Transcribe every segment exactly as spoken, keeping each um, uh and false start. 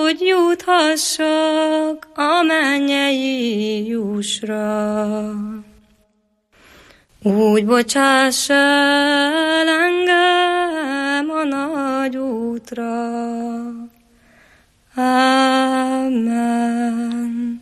hogy juthassak a mennyei jussra. Úgy bocsáss el engem a nagy útra. Amen.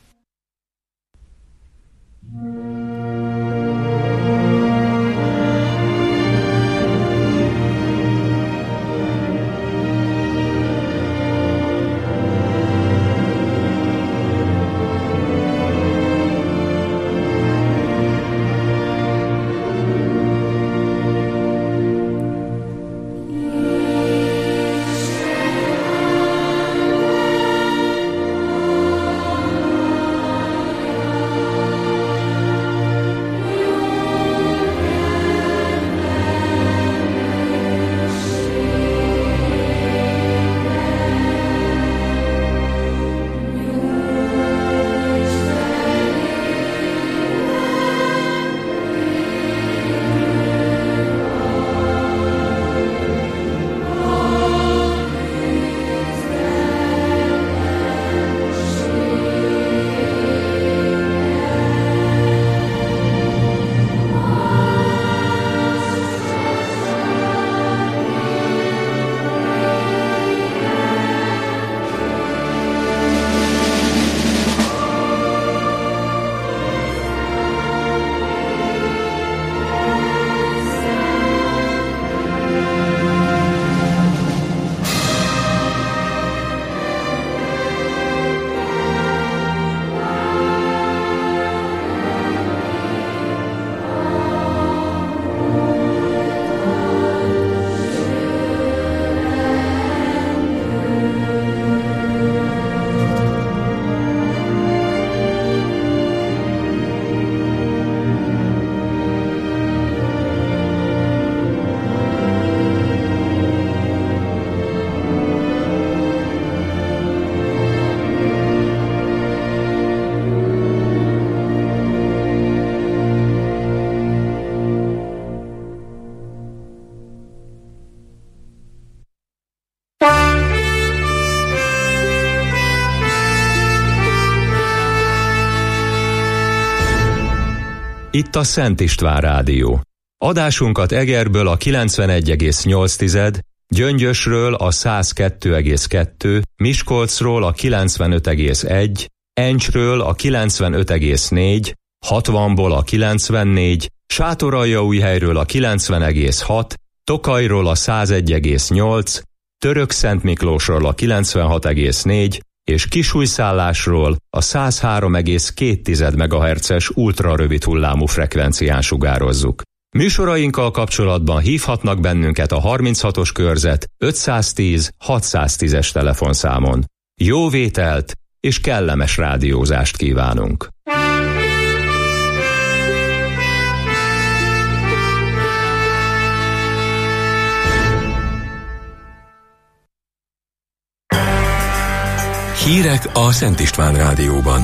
Itt a Szent István Rádió. Adásunkat Egerből a kilencvenegy egész nyolc, Gyöngyösről a száz kettő egész kettő, Miskolcról a kilencvenöt egész egy, Encsről a kilencvenöt egész négy, hatvanból a kilencvennégy, Sátoraljaújhelyről a kilencven egész hat, Tokajról a száz egy egész nyolc, Törökszentmiklósról a kilencvenhat egész négy, és Kisújszállásról a száz három egész két megahertzes ultrarövid hullámú frekvencián sugározzuk. Műsorainkkal kapcsolatban hívhatnak bennünket a harminchatos körzet ötszáztíz hatszáztízes telefonszámon. Jó vételt és kellemes rádiózást kívánunk! Hírek a Szent István Rádióban.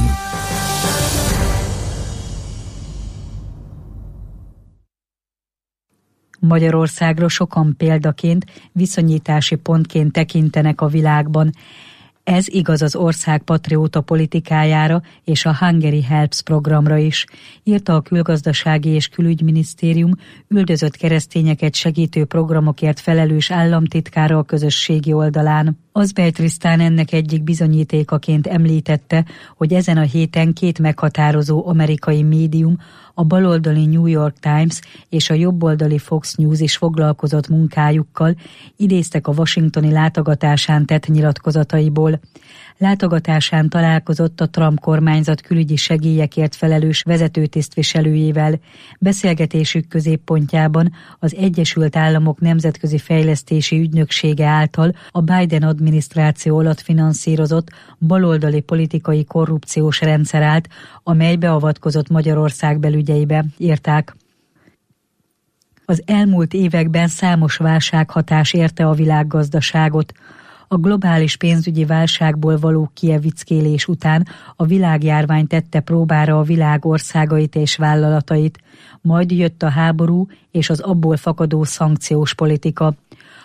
Magyarországra sokan példaként, viszonyítási pontként tekintenek a világban. Ez igaz az ország patrióta politikájára és a Hungary Helps programra is, írta a Külgazdasági és Külügyminisztérium üldözött keresztényeket segítő programokért felelős államtitkára a közösségi oldalán. Azbej Trisztán ennek egyik bizonyítékaként említette, hogy ezen a héten két meghatározó amerikai médium, a baloldali New York Times és a jobboldali Fox News is foglalkozott munkájukkal, idéztek a washingtoni látogatásán tett nyilatkozataiból. Látogatásán találkozott a Trump kormányzat külügyi segélyekért felelős vezetőtisztviselőjével. Beszélgetésük középpontjában az Egyesült Államok Nemzetközi Fejlesztési Ügynöksége által a Biden adminisztráció alatt finanszírozott baloldali politikai korrupciós rendszer állt, amely beavatkozott Magyarország belügyeibe, írták. Az elmúlt években számos válsághatás érte a világgazdaságot. A globális pénzügyi válságból való kievickélés után a világjárvány tette próbára a világ országait és vállalatait, majd jött a háború és az abból fakadó szankciós politika.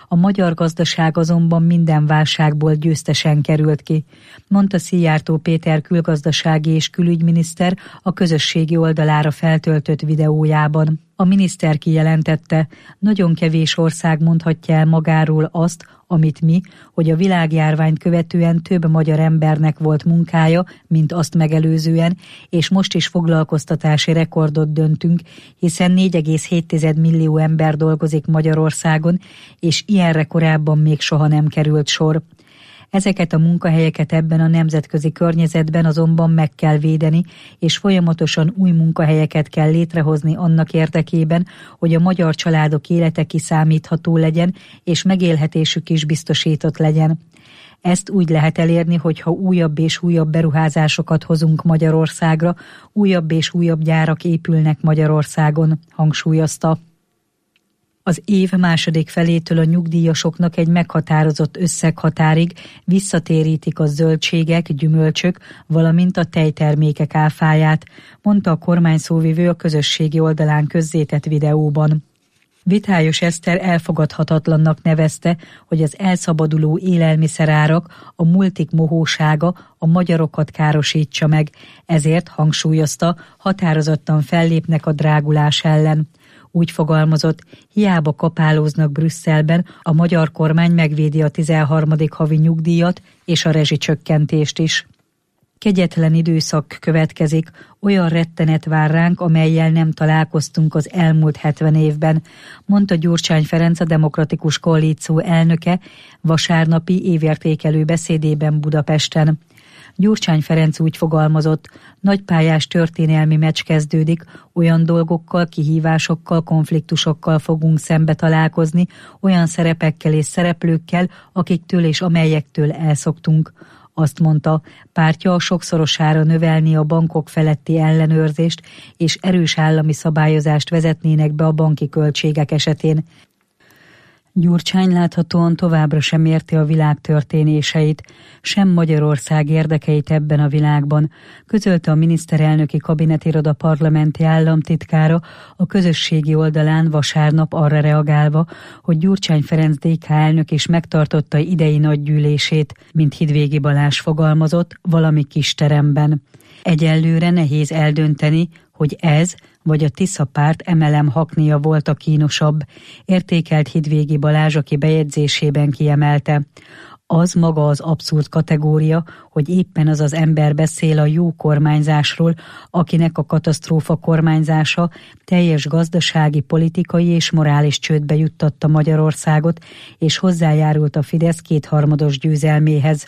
A magyar gazdaság azonban minden válságból győztesen került ki, mondta Szijjártó Péter külgazdasági és külügyminiszter a közösségi oldalára feltöltött videójában. A miniszter kijelentette, nagyon kevés ország mondhatja el magáról azt, amit mi, hogy a világjárványt követően több magyar embernek volt munkája, mint azt megelőzően, és most is foglalkoztatási rekordot döntünk, hiszen négy egész hét millió ember dolgozik Magyarországon, és ilyenre korábban még soha nem került sor. Ezeket a munkahelyeket ebben a nemzetközi környezetben azonban meg kell védeni, és folyamatosan új munkahelyeket kell létrehozni annak érdekében, hogy a magyar családok élete kiszámítható legyen, és megélhetésük is biztosított legyen. Ezt úgy lehet elérni, hogyha újabb és újabb beruházásokat hozunk Magyarországra, újabb és újabb gyárak épülnek Magyarországon, hangsúlyozta. Az év második felétől a nyugdíjasoknak egy meghatározott összeghatárig visszatérítik a zöldségek, gyümölcsök, valamint a tejtermékek áfáját, mondta a kormányszóvivő a közösségi oldalán közzétett videóban. Vitályos Eszter elfogadhatatlannak nevezte, hogy az elszabaduló élelmiszerárak, a multik mohósága a magyarokat károsítsa meg, ezért hangsúlyozta, határozottan fellépnek a drágulás ellen. Úgy fogalmazott, hiába kapálóznak Brüsszelben, a magyar kormány megvédi a tizenharmadik havi nyugdíjat és a rezsicsökkentést is. Kegyetlen időszak következik, olyan rettenet vár ránk, amellyel nem találkoztunk az elmúlt hetven évben, mondta Gyurcsány Ferenc, a Demokratikus Koalíció elnöke vasárnapi évértékelő beszédében Budapesten. Gyurcsány Ferenc úgy fogalmazott, nagypályás történelmi meccs kezdődik, olyan dolgokkal, kihívásokkal, konfliktusokkal fogunk szembe találkozni, olyan szerepekkel és szereplőkkel, akiktől és amelyektől elszoktunk. Azt mondta, pártja a sokszorosára növelni a bankok feletti ellenőrzést, és erős állami szabályozást vezetnének be a banki költségek esetén. Gyurcsány láthatóan továbbra sem érti a világ történéseit, sem Magyarország érdekeit ebben a világban, közölte a miniszterelnöki kabinetiroda parlamenti államtitkára a közösségi oldalán vasárnap arra reagálva, hogy Gyurcsány Ferenc dé ká elnök is megtartotta idei nagygyűlését, mint Hidvégi Balázs fogalmazott, valami kis teremben. Egyelőre nehéz eldönteni, hogy ez vagy a Tisza párt em el em haknia volt a kínosabb, értékelt Hidvégi Balázs, aki bejegyzésében kiemelte. Az maga az abszurd kategória, hogy éppen az az ember beszél a jó kormányzásról, akinek a katasztrófa kormányzása teljes gazdasági, politikai és morális csődbe juttatta Magyarországot, és hozzájárult a Fidesz kétharmados győzelméhez.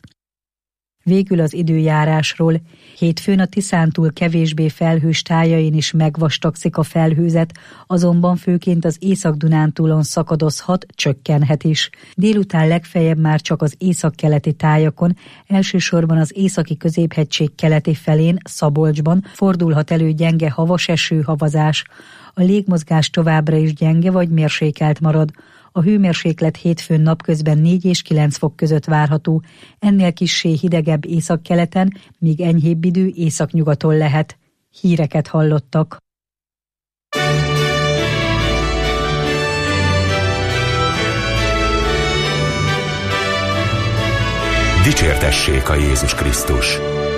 Végül az időjárásról. Hétfőn a Tiszántúl kevésbé felhős tájain is megvastagszik a felhőzet, azonban főként az Észak-Dunántúlon szakadozhat, csökkenhet is. Délután legfeljebb már csak az északkeleti tájakon, elsősorban az északi középhegység keleti felén, Szabolcsban fordulhat elő gyenge havas eső, havazás. A légmozgás továbbra is gyenge vagy mérsékelt marad. A hőmérséklet hétfőn napközben négy és kilenc fok között várható, ennél kissé hidegebb északkeleten, míg enyhébb idő északnyugaton lehet. Híreket hallottak. Dicsértessék a Jézus Krisztus!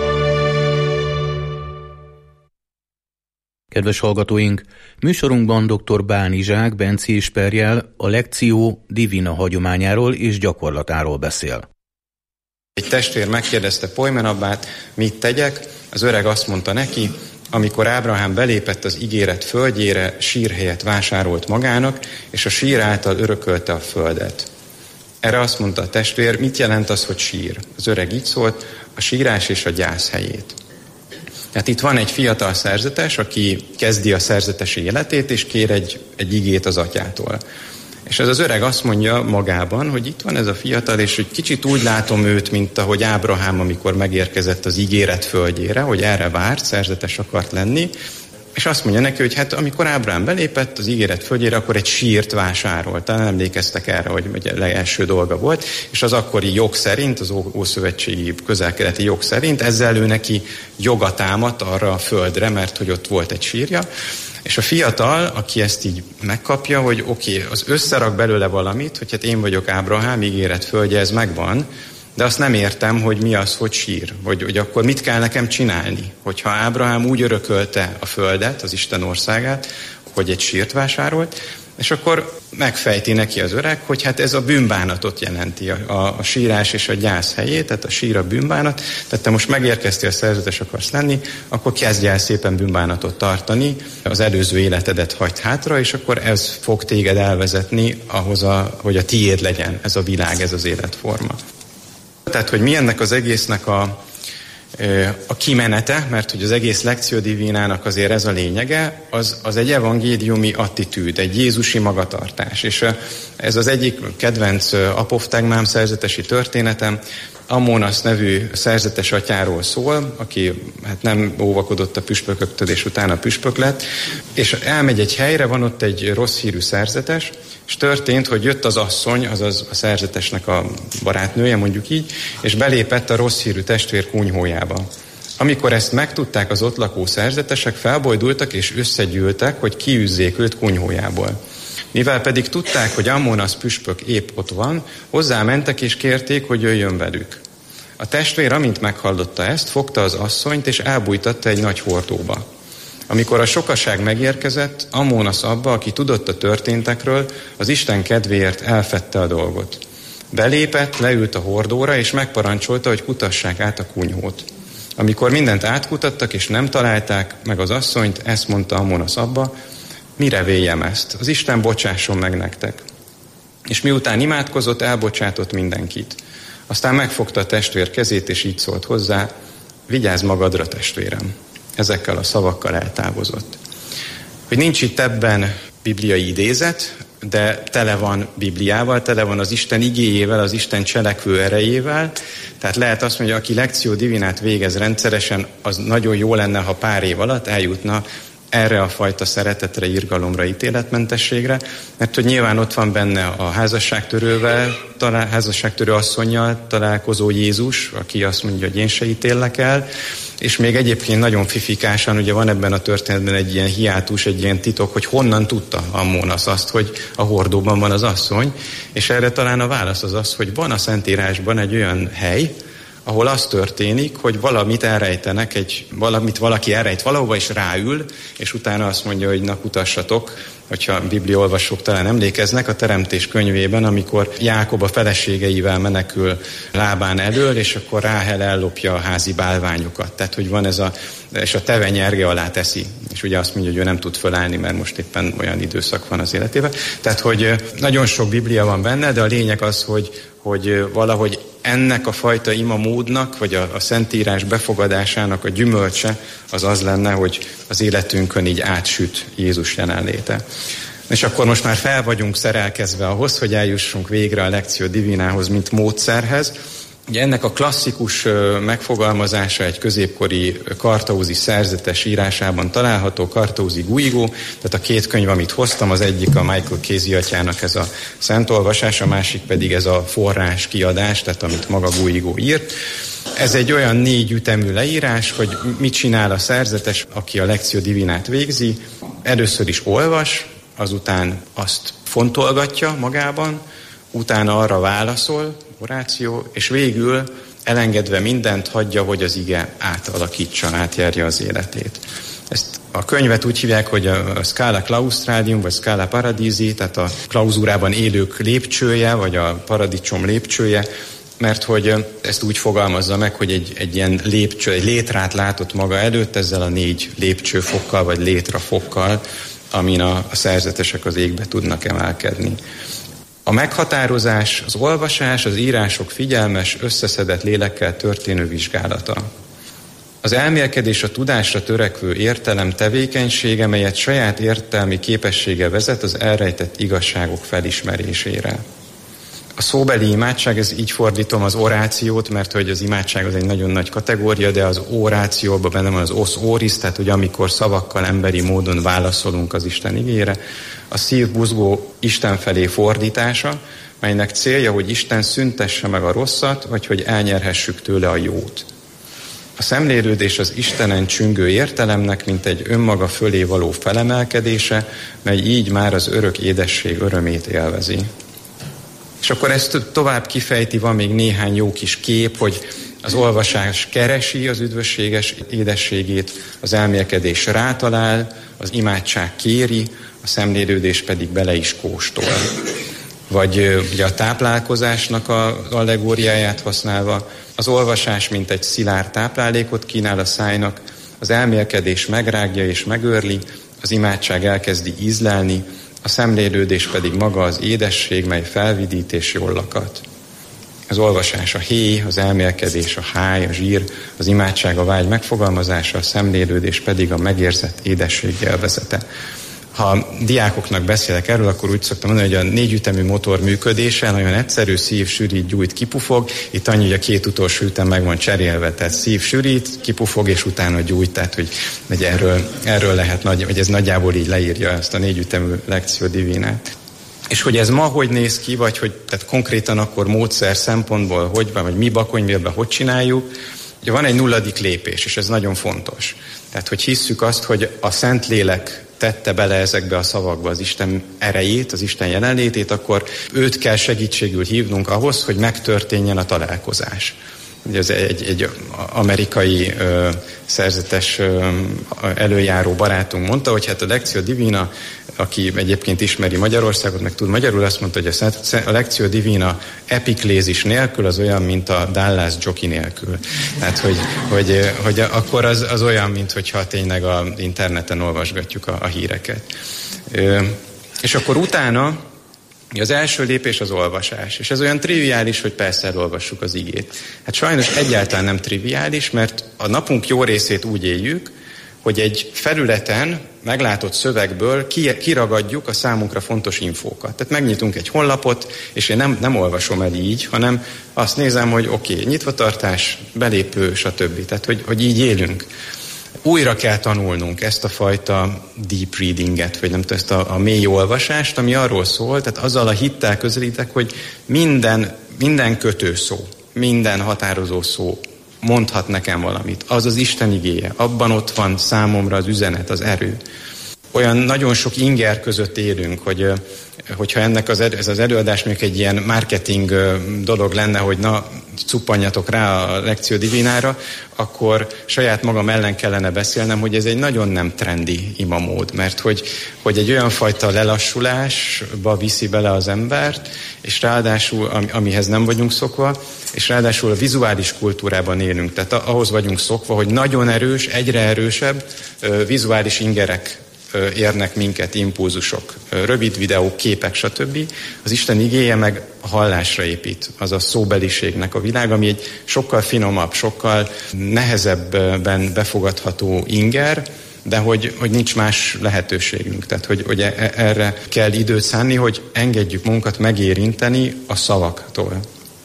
Kedves hallgatóink, műsorunkban dr. Báni Zsák Benci Isperjel a Lectio Divina hagyományáról és gyakorlatáról beszél. Egy testvér megkérdezte Poimenabbát, mit tegyek, az öreg azt mondta neki, amikor Ábrahám belépett az ígéret földjére, sírhelyet vásárolt magának, és a sír által örökölte a földet. Erre azt mondta a testvér, mit jelent az, hogy sír? Az öreg így szólt, a sírás és a gyász helyét. Tehát itt van egy fiatal szerzetes, aki kezdi a szerzetesi életét, és kér egy, egy igét az atyától. És ez az öreg azt mondja magában, hogy itt van ez a fiatal, és hogy kicsit úgy látom őt, mint ahogy Ábrahám, amikor megérkezett az ígéret földjére, hogy erre várt, szerzetes akart lenni, és azt mondja neki, hogy hát amikor Ábrahám belépett az ígéret földjére, akkor egy sírt vásárolt. Talán emlékeztek erre, hogy a legelső dolga volt, és az akkori jog szerint, az ószövetségi közel-keleti jog szerint ezzel ő neki joga támadt arra a földre, mert hogy ott volt egy sírja. És a fiatal, aki ezt így megkapja, hogy oké, okay, az összerak belőle valamit, hogy hát én vagyok Ábrahám, ígéret földje, ez megvan, de azt nem értem, hogy mi az, hogy sír, vagy hogy akkor mit kell nekem csinálni. Hogyha Ábrahám úgy örökölte a földet, az Isten országát, hogy egy sírt vásárolt, és akkor megfejti neki az öreg, hogy hát ez a bűnbánatot jelenti, a, a, a sírás és a gyász helyét, tehát a sír a bűnbánat, tehát te most megérkeztél, szerzetes akarsz lenni, akkor kezdj el szépen bűnbánatot tartani, az előző életedet hagyd hátra, és akkor ez fog téged elvezetni ahhoz, a, hogy a tiéd legyen ez a világ, ez az életforma. Tehát, hogy mi ennek az egésznek a, a kimenete, mert hogy az egész Lectio Divinának azért ez a lényege, az, az egy evangéliumi attitűd, egy jézusi magatartás. És ez az egyik kedvenc apoftegmám, szerzetesi történetem, Ammónasz nevű szerzetes atyáról szól, aki hát nem óvakodott a püspököktől, és utána püspök lett, és elmegy egy helyre, van ott egy rossz hírű szerzetes, és történt, hogy jött az asszony, azaz a szerzetesnek a barátnője, mondjuk így, és belépett a rossz hírű testvér kunyhójába. Amikor ezt megtudták az ott lakó szerzetesek, felbojdultak és összegyűltek, hogy kiűzzék őt kunyhójából. Mivel pedig tudták, hogy Ammónasz püspök épp ott van, hozzámentek és kérték, hogy jöjjön velük. A testvér, amint meghallotta ezt, fogta az asszonyt és elbújtatta egy nagy hordóba. Amikor a sokaság megérkezett, Ammónasz abba, aki tudott a történtekről, az Isten kedvéért elfedte a dolgot. Belépett, leült a hordóra, és megparancsolta, hogy kutassák át a kunyhót. Amikor mindent átkutattak, és nem találták meg az asszonyt, ezt mondta Ammónasz abba, mire véljem ezt? Az Isten bocsásson meg nektek. És miután imádkozott, elbocsátott mindenkit. Aztán megfogta a testvér kezét, és így szólt hozzá, vigyázz magadra, testvérem. Ezekkel a szavakkal eltávozott. Hogy nincs itt ebben bibliai idézet, de tele van Bibliával, tele van az Isten igéjével, az Isten cselekvő erejével. Tehát lehet azt mondani, hogy aki Lectio Divinát végez rendszeresen, az nagyon jó lenne, ha pár év alatt eljutna erre a fajta szeretetre, irgalomra, ítéletmentességre, mert hogy nyilván ott van benne a házasságtörővel, talál, házasságtörő asszonnyal találkozó Jézus, aki azt mondja, hogy én se ítéllek el, és még egyébként nagyon fifikásan, ugye van ebben a történetben egy ilyen hiátus, egy ilyen titok, hogy honnan tudta Ammónasz azt, hogy a hordóban van az asszony, és erre talán a válasz az az, hogy van a Szentírásban egy olyan hely, ahol az történik, hogy valamit elrejtenek, egy, valamit valaki elrejt valahova, és ráül, és utána azt mondja, hogy na kutassatok, hogyha bibliaolvasók talán emlékeznek, a Teremtés könyvében, amikor Jákob a feleségeivel menekül Lábán elől, és akkor Ráhel ellopja a házi bálványokat. Tehát, hogy van ez a, és a teve nyerge alá teszi. És ugye azt mondja, hogy ő nem tud fölállni, mert most éppen olyan időszak van az életében. Tehát, hogy nagyon sok Biblia van benne, de a lényeg az, hogy, hogy valahogy ennek a fajta imamódnak, vagy a, a Szentírás befogadásának a gyümölcse az az lenne, hogy az életünkön így átsüt Jézus jelenléte. És akkor most már fel vagyunk szerelkezve ahhoz, hogy eljussunk végre a Lectio Divinához, mint módszerhez. Ugye ennek a klasszikus megfogalmazása egy középkori kartaúzi szerzetes írásában található, Kartaúzi Guigo, tehát a két könyv, amit hoztam, az egyik a Michael Casey atyának ez a szentolvasás, a másik pedig ez a forrás kiadás, tehát amit maga Guigo írt. Ez egy olyan négy ütemű leírás, hogy mit csinál a szerzetes, aki a Lectio Divinát végzi. Először is olvas, azután azt fontolgatja magában, utána arra válaszol, oráció, és végül elengedve mindent hagyja, hogy az ige átalakítsa, átjárja az életét. Ezt a könyvet úgy hívják, hogy a Scala Claustradium, vagy Scala Paradisi, tehát a klauzúrában élők lépcsője, vagy a paradicsom lépcsője, mert hogy ezt úgy fogalmazza meg, hogy egy, egy ilyen lépcső, egy létrát látott maga előtt ezzel a négy lépcsőfokkal, vagy létrafokkal, amin a, a szerzetesek az égbe tudnak emelkedni. A meghatározás, az olvasás, az írások figyelmes, összeszedett lélekkel történő vizsgálata. Az elmélkedés a tudásra törekvő értelem tevékenysége, melyet saját értelmi képessége vezet az elrejtett igazságok felismerésére. A szóbeli imádság, ez így fordítom az orációt, mert hogy az imádság az egy nagyon nagy kategória, de az orációban benne van az os oris, tehát hogy amikor szavakkal emberi módon válaszolunk az Isten igére, a szívbuzgó Isten felé fordítása, melynek célja, hogy Isten szüntesse meg a rosszat, vagy hogy elnyerhessük tőle a jót. A szemlélődés az Istenen csüngő értelemnek, mint egy önmaga fölé való felemelkedése, mely így már az örök édesség örömét élvezi. És akkor ezt tovább kifejti, van még néhány jó kis kép, hogy az olvasás keresi az üdvösséges édességét, az elmélkedés rátalál, az imádság kéri, a szemlélődés pedig bele is kóstol. Vagy ugye a táplálkozásnak az allegóriáját használva, az olvasás mint egy szilárd táplálékot kínál a szájnak, az elmélkedés megrágja és megőrli, az imádság elkezdi ízlelni, a szemlélődés pedig maga az édesség, mely felvidít és jól lakat. Az olvasás a héj, az elmélkedés a háj, a zsír, az imádság a vágy megfogalmazása, a szemlélődés pedig a megérzett édesség élvezete. Ha diákoknak beszélek erről, akkor úgy szoktam mondani, hogy a négyütemű motor működése nagyon egyszerű, szív, sűrít, gyújt, kipufog. Itt annyi, hogy a két utolsó ütem meg van cserélve, tehát szív, sűrít, kipufog, és utána gyújt, tehát hogy, hogy erről, erről lehet, nagy, hogy ez nagyjából így leírja ezt a négyütemű Lectio Divinát. És hogy ez ma hogy néz ki, vagy hogy tehát konkrétan akkor módszer szempontból, hogy van, vagy mi Bakonyvélben hogy csináljuk, ugye van egy nulladik lépés, és ez nagyon fontos. Tehát, hogy hisszük azt, hogy a Szentlélek tette bele ezekbe a szavakba az Isten erejét, az Isten jelenlétét, akkor őt kell segítségül hívnunk ahhoz, hogy megtörténjen a találkozás. Ugye ez egy, egy amerikai ö, szerzetes ö, előjáró barátunk mondta, hogy hát a Lectio Divina, aki egyébként ismeri Magyarországot, meg tud magyarul, azt mondta, hogy a, a Lectio Divina epiklézis nélkül az olyan, mint a Dallas Jockey nélkül. Tehát, hogy, hogy, hogy akkor az, az olyan, mint hogyha tényleg az interneten olvasgatjuk a, a híreket. Ö, és akkor utána az első lépés az olvasás, és ez olyan triviális, hogy persze elolvassuk az igét. Hát sajnos egyáltalán nem triviális, mert a napunk jó részét úgy éljük, hogy egy felületen meglátott szövegből kiragadjuk a számunkra fontos infókat. Tehát megnyitunk egy honlapot, és én nem, nem olvasom el így, hanem azt nézem, hogy oké, okay, nyitvatartás, belépő, stb. Tehát, hogy, hogy így élünk. Újra kell tanulnunk ezt a fajta deep readinget, vagy nem tudom, ezt a, a mély olvasást, ami arról szól, tehát azzal a hittel közelítek, hogy minden, minden kötőszó, minden határozó szó mondhat nekem valamit. Az az Isten igéje, abban ott van számomra az üzenet, az erő. Olyan nagyon sok inger között élünk, hogy hogyha ennek az, ez az előadás még egy ilyen marketing dolog lenne, hogy na, cuppanjatok rá a Lectio Divinára, akkor saját magam ellen kellene beszélnem, hogy ez egy nagyon nem trendi imamód, mert hogy, hogy egy olyan fajta lelassulásba viszi bele az embert, és ráadásul, amihez nem vagyunk szokva, és ráadásul a vizuális kultúrában élünk, tehát ahhoz vagyunk szokva, hogy nagyon erős, egyre erősebb vizuális ingerek érnek minket, impulzusok, rövid videók, képek, stb. Az Isten igéje meg a hallásra épít, az a szóbeliségnek a világ, ami egy sokkal finomabb, sokkal nehezebben befogadható inger, de hogy, hogy nincs más lehetőségünk. Tehát, hogy, hogy erre kell időt szánni, hogy engedjük magunkat megérinteni a szavaktól.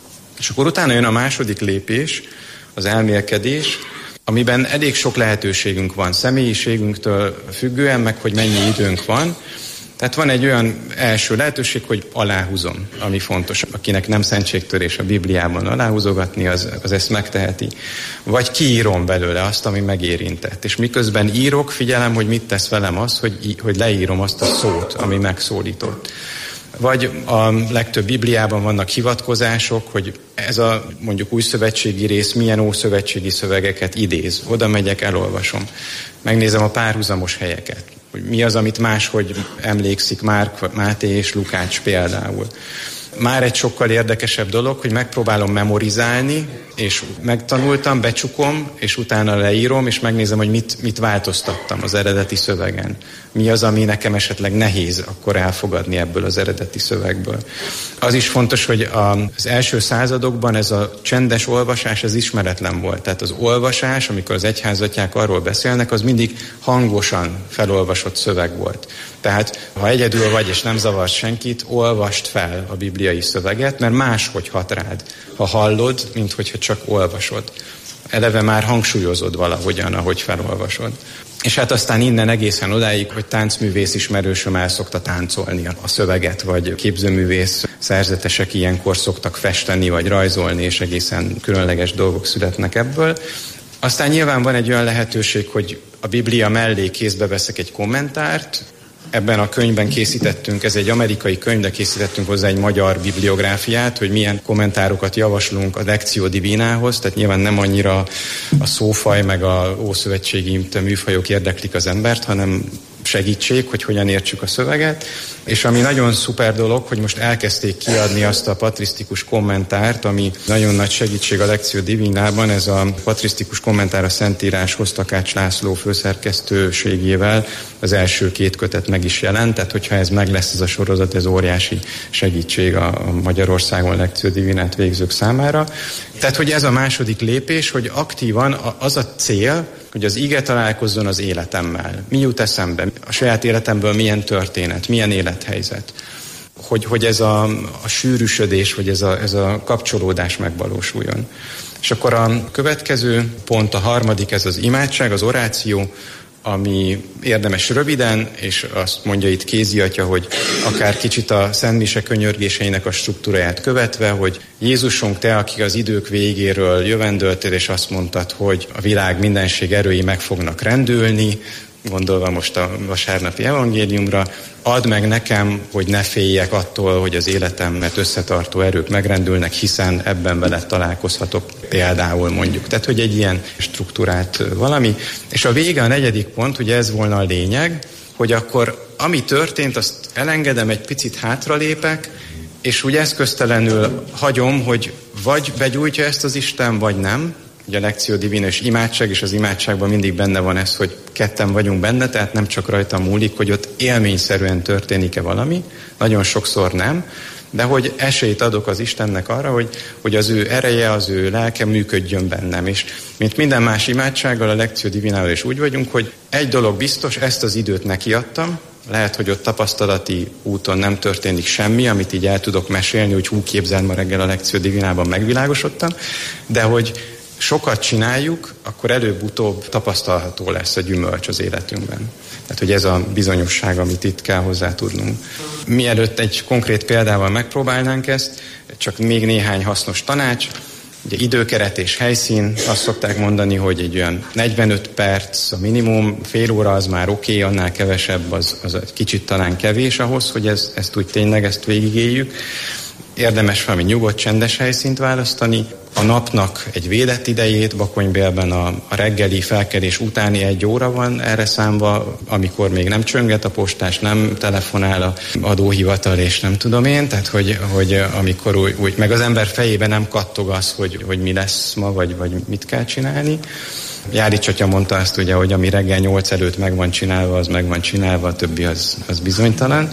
És akkor utána jön a második lépés, az elmélkedés, amiben elég sok lehetőségünk van, személyiségünktől függően, meg hogy mennyi időnk van. Tehát van egy olyan első lehetőség, hogy aláhúzom, ami fontos. Akinek nem szentségtörés a Bibliában aláhúzogatni, az, az ezt megteheti. Vagy kiírom belőle azt, ami megérintett. És miközben írok, figyelem, hogy mit tesz velem az, hogy, hogy leírom azt a szót, ami megszólított. Vagy a legtöbb Bibliában vannak hivatkozások, hogy ez a mondjuk újszövetségi rész milyen ószövetségi szövegeket idéz. Oda megyek, elolvasom. Megnézem a párhuzamos helyeket. Hogy mi az, amit máshogy emlékszik Márk, Máté és Lukács például. Már egy sokkal érdekesebb dolog, hogy megpróbálom memorizálni, és megtanultam, becsukom, és utána leírom, és megnézem, hogy mit, mit változtattam az eredeti szövegen. Mi az, ami nekem esetleg nehéz akkor elfogadni ebből az eredeti szövegből. Az is fontos, hogy az első századokban ez a csendes olvasás, ez ismeretlen volt. Tehát az olvasás, amikor az egyházatják arról beszélnek, az mindig hangosan felolvasott szöveg volt. Tehát, ha egyedül vagy, és nem zavarsz senkit, olvast fel a Biblia bibliai szöveget, mert máshogy hat rád, ha hallod, mint hogyha csak olvasod. Eleve már hangsúlyozod valahogyan, ahogy felolvasod. És hát aztán innen egészen odáig, hogy táncművész ismerősöm el szokta táncolni a szöveget, vagy képzőművész szerzetesek ilyenkor szoktak festeni, vagy rajzolni, és egészen különleges dolgok születnek ebből. Aztán nyilván van egy olyan lehetőség, hogy a Biblia mellé kézbe veszek egy kommentárt. Ebben a könyvben készítettünk, ez egy amerikai könyv, de készítettünk hozzá egy magyar bibliográfiát, hogy milyen kommentárokat javaslunk a Lectio Divinához, tehát nyilván nem annyira a szófaj meg a ószövetségi műfajok érdeklik az embert, hanem segítség, hogy hogyan értsük a szöveget. És ami nagyon szuper dolog, hogy most elkezdték kiadni azt a patrisztikus kommentárt, ami nagyon nagy segítség a Lectio Divinában, ez a patrisztikus kommentár a Szentíráshoz Takács László főszerkesztőségével az első két kötet meg is jelent, tehát hogyha ez meg lesz ez a sorozat, ez óriási segítség a Magyarországon Lectio Divinát végzők számára. Tehát, hogy ez a második lépés, hogy aktívan az a cél, hogy az ige találkozzon az életemmel. Mi jut eszembe? A saját életemből milyen történet, milyen élethelyzet? Hogy, hogy ez a, a sűrűsödés, vagy ez a, ez a kapcsolódás megvalósuljon. És akkor a következő pont, a harmadik, ez az imádság, az oráció, ami érdemes röviden, és azt mondja itt Kézi atya, hogy akár kicsit a Szent Mise könyörgéseinek a struktúráját követve, hogy Jézusunk, te, aki az idők végéről jövendöltél, és azt mondtad, hogy a világ mindenség erői meg fognak rendülni, gondolva most a vasárnapi evangéliumra, add meg nekem, hogy ne féljek attól, hogy az életemet összetartó erők megrendülnek, hiszen ebben veled találkozhatok például mondjuk. Tehát, hogy egy ilyen struktúrát valami. És a vége, a negyedik pont, ugye ez volna a lényeg, hogy akkor ami történt, azt elengedem, egy picit hátralépek, és úgy eszköztelenül hagyom, hogy vagy begyújtja ezt az Isten, vagy nem. Ugye a Lectio Divina és imádság, és az imádságban mindig benne van ez, hogy ketten vagyunk benne, tehát nem csak rajta múlik, hogy ott élményszerűen történik-e valami, nagyon sokszor nem, de hogy esélyt adok az Istennek arra, hogy, hogy az ő ereje, az ő lelke működjön bennem. És mint minden más imádsággal, a Lectio Divinával is úgy vagyunk, hogy egy dolog biztos, ezt az időt nekiadtam, lehet, hogy ott tapasztalati úton nem történik semmi, amit így el tudok mesélni, hogy hú, képzeld, ma reggel a Lectio Divinában megvilágosodtam, de hogy sokat csináljuk, akkor előbb-utóbb tapasztalható lesz a gyümölcs az életünkben. Tehát, hogy ez a bizonyosság, amit itt kell hozzá tudnunk. Mielőtt egy konkrét példával megpróbálnánk ezt, csak még néhány hasznos tanács. Ugye időkeret és helyszín, azt szokták mondani, hogy egy olyan negyvenöt perc a minimum, fél óra az már oké, okay, annál kevesebb az, az egy kicsit talán kevés ahhoz, hogy ez, ezt úgy tényleg ezt végigéljük. Érdemes valami nyugodt, csendes helyszínt választani. A napnak egy védett idejét, Bakonybélben a, a reggeli felkelés utáni egy óra van erre számva, amikor még nem csönget a postás, nem telefonál a adóhivatal, és nem tudom én, tehát hogy, hogy amikor úgy, úgy, meg az ember fejében nem kattog az, hogy, hogy mi lesz ma, vagy, vagy mit kell csinálni. Járics atya mondta azt ugye, hogy ami reggel nyolc előtt meg van csinálva, az meg van csinálva, a többi az, az bizonytalan.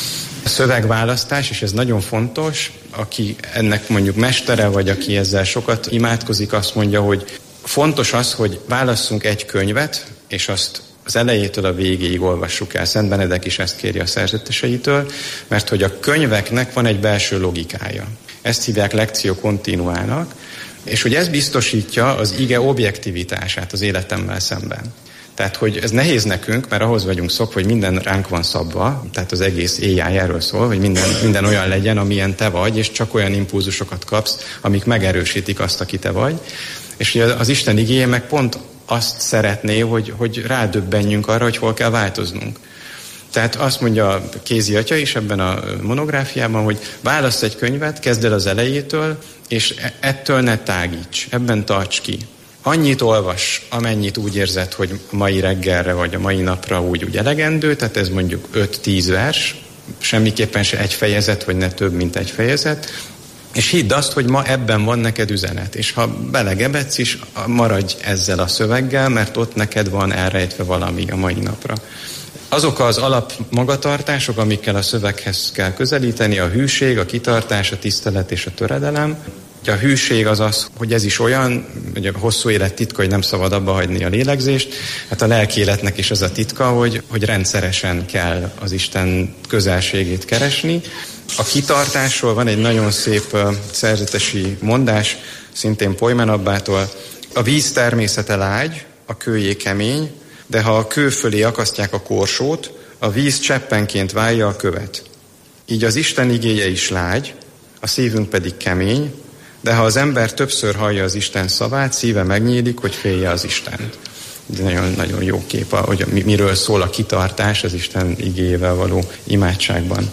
A szövegválasztás, és ez nagyon fontos, aki ennek mondjuk mestere, vagy aki ezzel sokat imádkozik, azt mondja, hogy fontos az, hogy válasszunk egy könyvet, és azt az elejétől a végéig olvassuk el. Szent Benedek is ezt kéri a szerzeteseitől, mert hogy a könyveknek van egy belső logikája. Ezt hívják lectio continuának, és hogy ez biztosítja az ige objektivitását az életemmel szemben. Tehát, hogy ez nehéz nekünk, mert ahhoz vagyunk szokva, hogy minden ránk van szabva, tehát az egész á i erről szól, hogy minden, minden olyan legyen, amilyen te vagy, és csak olyan impulzusokat kapsz, amik megerősítik azt, aki te vagy. És ugye az Isten igéje meg pont azt szeretné, hogy, hogy rádöbbenjünk arra, hogy hol kell változnunk. Tehát azt mondja a Kézi atya is ebben a monográfiában, hogy válasz egy könyvet, kezd el az elejétől, és ettől ne tágíts, ebben tarts ki. Annyit olvas, amennyit úgy érzed, hogy mai reggelre vagy a mai napra úgy, úgy elegendő, tehát ez mondjuk öt-tíz vers, semmiképpen se egy fejezet, vagy ne több, mint egy fejezet, és hidd azt, hogy ma ebben van neked üzenet, és ha belegebedsz is, maradj ezzel a szöveggel, mert ott neked van elrejtve valami a mai napra. Azok az alap magatartások, amikkel a szöveghez kell közelíteni, a hűség, a kitartás, a tisztelet és a töredelem. A hűség az az, hogy ez is olyan, hogy a hosszú élet titka, hogy nem szabad abba hagyni a lélegzést. Hát a lelki életnek is az a titka, hogy, hogy rendszeresen kell az Isten közelségét keresni, A kitartásról van egy nagyon szép szerzetesi mondás, szintén Poimen abbától. A víz természete lágy, a kőjé kemény, de ha a kő fölé akasztják a korsót, a víz cseppenként válja a követ. Így az Isten igéje is lágy, a szívünk pedig kemény, de ha az ember többször hallja az Isten szavát, szíve megnyílik, hogy félje az Istent. Ez nagyon-nagyon jó kép, hogy miről szól a kitartás az Isten igéjével való imádságban.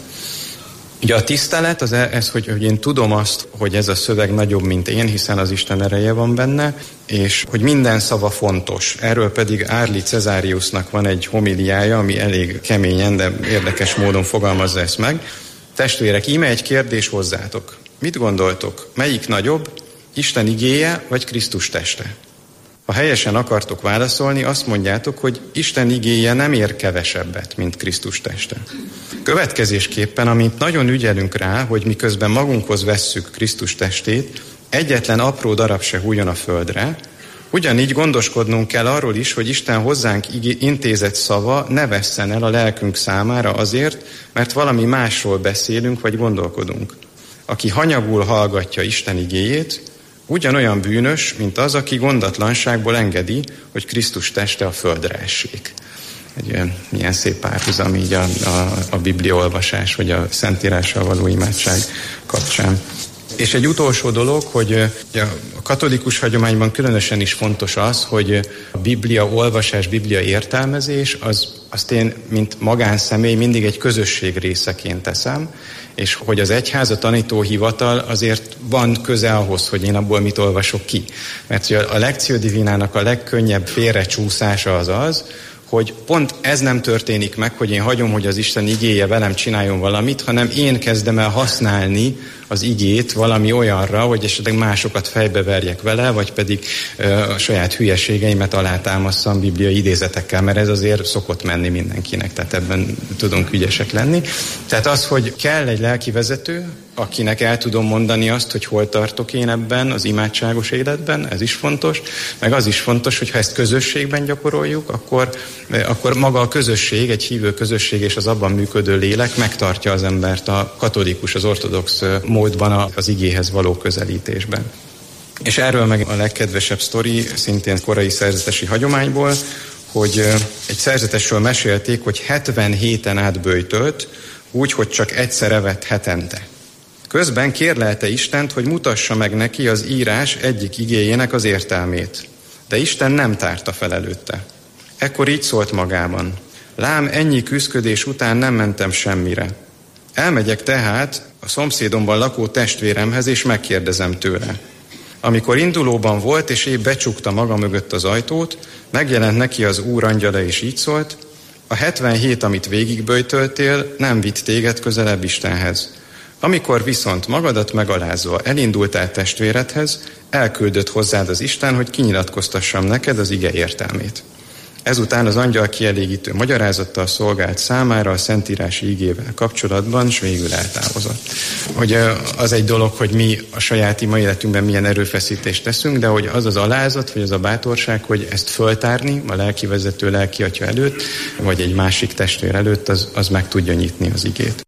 Ugye a tisztelet az ez, hogy, hogy én tudom azt, hogy ez a szöveg nagyobb, mint én, hiszen az Isten ereje van benne, és hogy minden szava fontos. Erről pedig Árli Cezáriusnak van egy homiliája, ami elég keményen, de érdekes módon fogalmazza ezt meg. Testvérek, íme egy kérdés hozzátok. Mit gondoltok? Melyik nagyobb? Isten igéje vagy Krisztus teste? Ha helyesen akartok válaszolni, azt mondjátok, hogy Isten igéje nem ér kevesebbet, mint Krisztus teste. Következésképpen, amint nagyon ügyelünk rá, hogy miközben magunkhoz vesszük Krisztus testét, egyetlen apró darab se hújjon a földre, ugyanígy gondoskodnunk kell arról is, hogy Isten hozzánk intézett szava ne vesszen el a lelkünk számára azért, mert valami másról beszélünk vagy gondolkodunk. Aki hanyagul hallgatja Isten igéjét, ugyanolyan bűnös, mint az, aki gondatlanságból engedi, hogy Krisztus teste a földre essék. Egy olyan milyen szép párhuzam így a, a, a bibliaolvasás, vagy a Szentírással való imádság kapcsán. És egy utolsó dolog, hogy a katolikus hagyományban különösen is fontos az, hogy a biblia olvasás, biblia értelmezés, az, azt én, mint magánszemély mindig egy közösség részeként teszem, és hogy az egyház, a tanítóhivatal azért van köze ahhoz, hogy én abból mit olvasok ki. Mert a Lectio Divinának a legkönnyebb félrecsúszása az az, hogy pont ez nem történik meg, hogy én hagyom, hogy az Isten igéje velem csináljon valamit, hanem én kezdem el használni az igét valami olyanra, hogy esetleg másokat fejbeverjek vele, vagy pedig ö, a saját hülyeségeimet alátámasszam bibliai idézetekkel, mert ez azért szokott menni mindenkinek, tehát ebben tudunk ügyesek lenni. Tehát az, hogy kell egy lelkivezető, akinek el tudom mondani azt, hogy hol tartok én ebben az imádságos életben, ez is fontos, meg az is fontos, hogy ha ezt közösségben gyakoroljuk, akkor, akkor maga a közösség, egy hívő közösség és az abban működő lélek megtartja az embert a katolikus, az ortodox módban az igéhez való közelítésben. És erről meg a legkedvesebb sztori, szintén korai szerzetesi hagyományból, hogy egy szerzetesről mesélték, hogy hetven héten át böjtölt, úgy, hogy csak egyszer evett hetente. Közben kérlelte Istent, hogy mutassa meg neki az írás egyik igéjének az értelmét. De Isten nem tárta fel előtte. Ekkor így szólt magában. Lám, ennyi küszködés után nem mentem semmire. Elmegyek tehát a szomszédomban lakó testvéremhez, és megkérdezem tőle. Amikor indulóban volt, és épp becsukta maga mögött az ajtót, megjelent neki az Úr angyala, és így szólt, a hetvenhét, amit végigböjtöltél, nem vitt téged közelebb Istenhez. Amikor viszont magadat megalázva elindultál testvéredhez, elküldött hozzád az Isten, hogy kinyilatkoztassam neked az ige értelmét. Ezután az angyal kielégítő magyarázattal szolgált számára a szentírási igével kapcsolatban, és végül eltávozott. Hogy az egy dolog, hogy mi a saját ima életünkben milyen erőfeszítést teszünk, de hogy az az alázat, vagy az a bátorság, hogy ezt föltárni a lelkivezető lelkiatya előtt, vagy egy másik testvér előtt, az, az meg tudja nyitni az igét.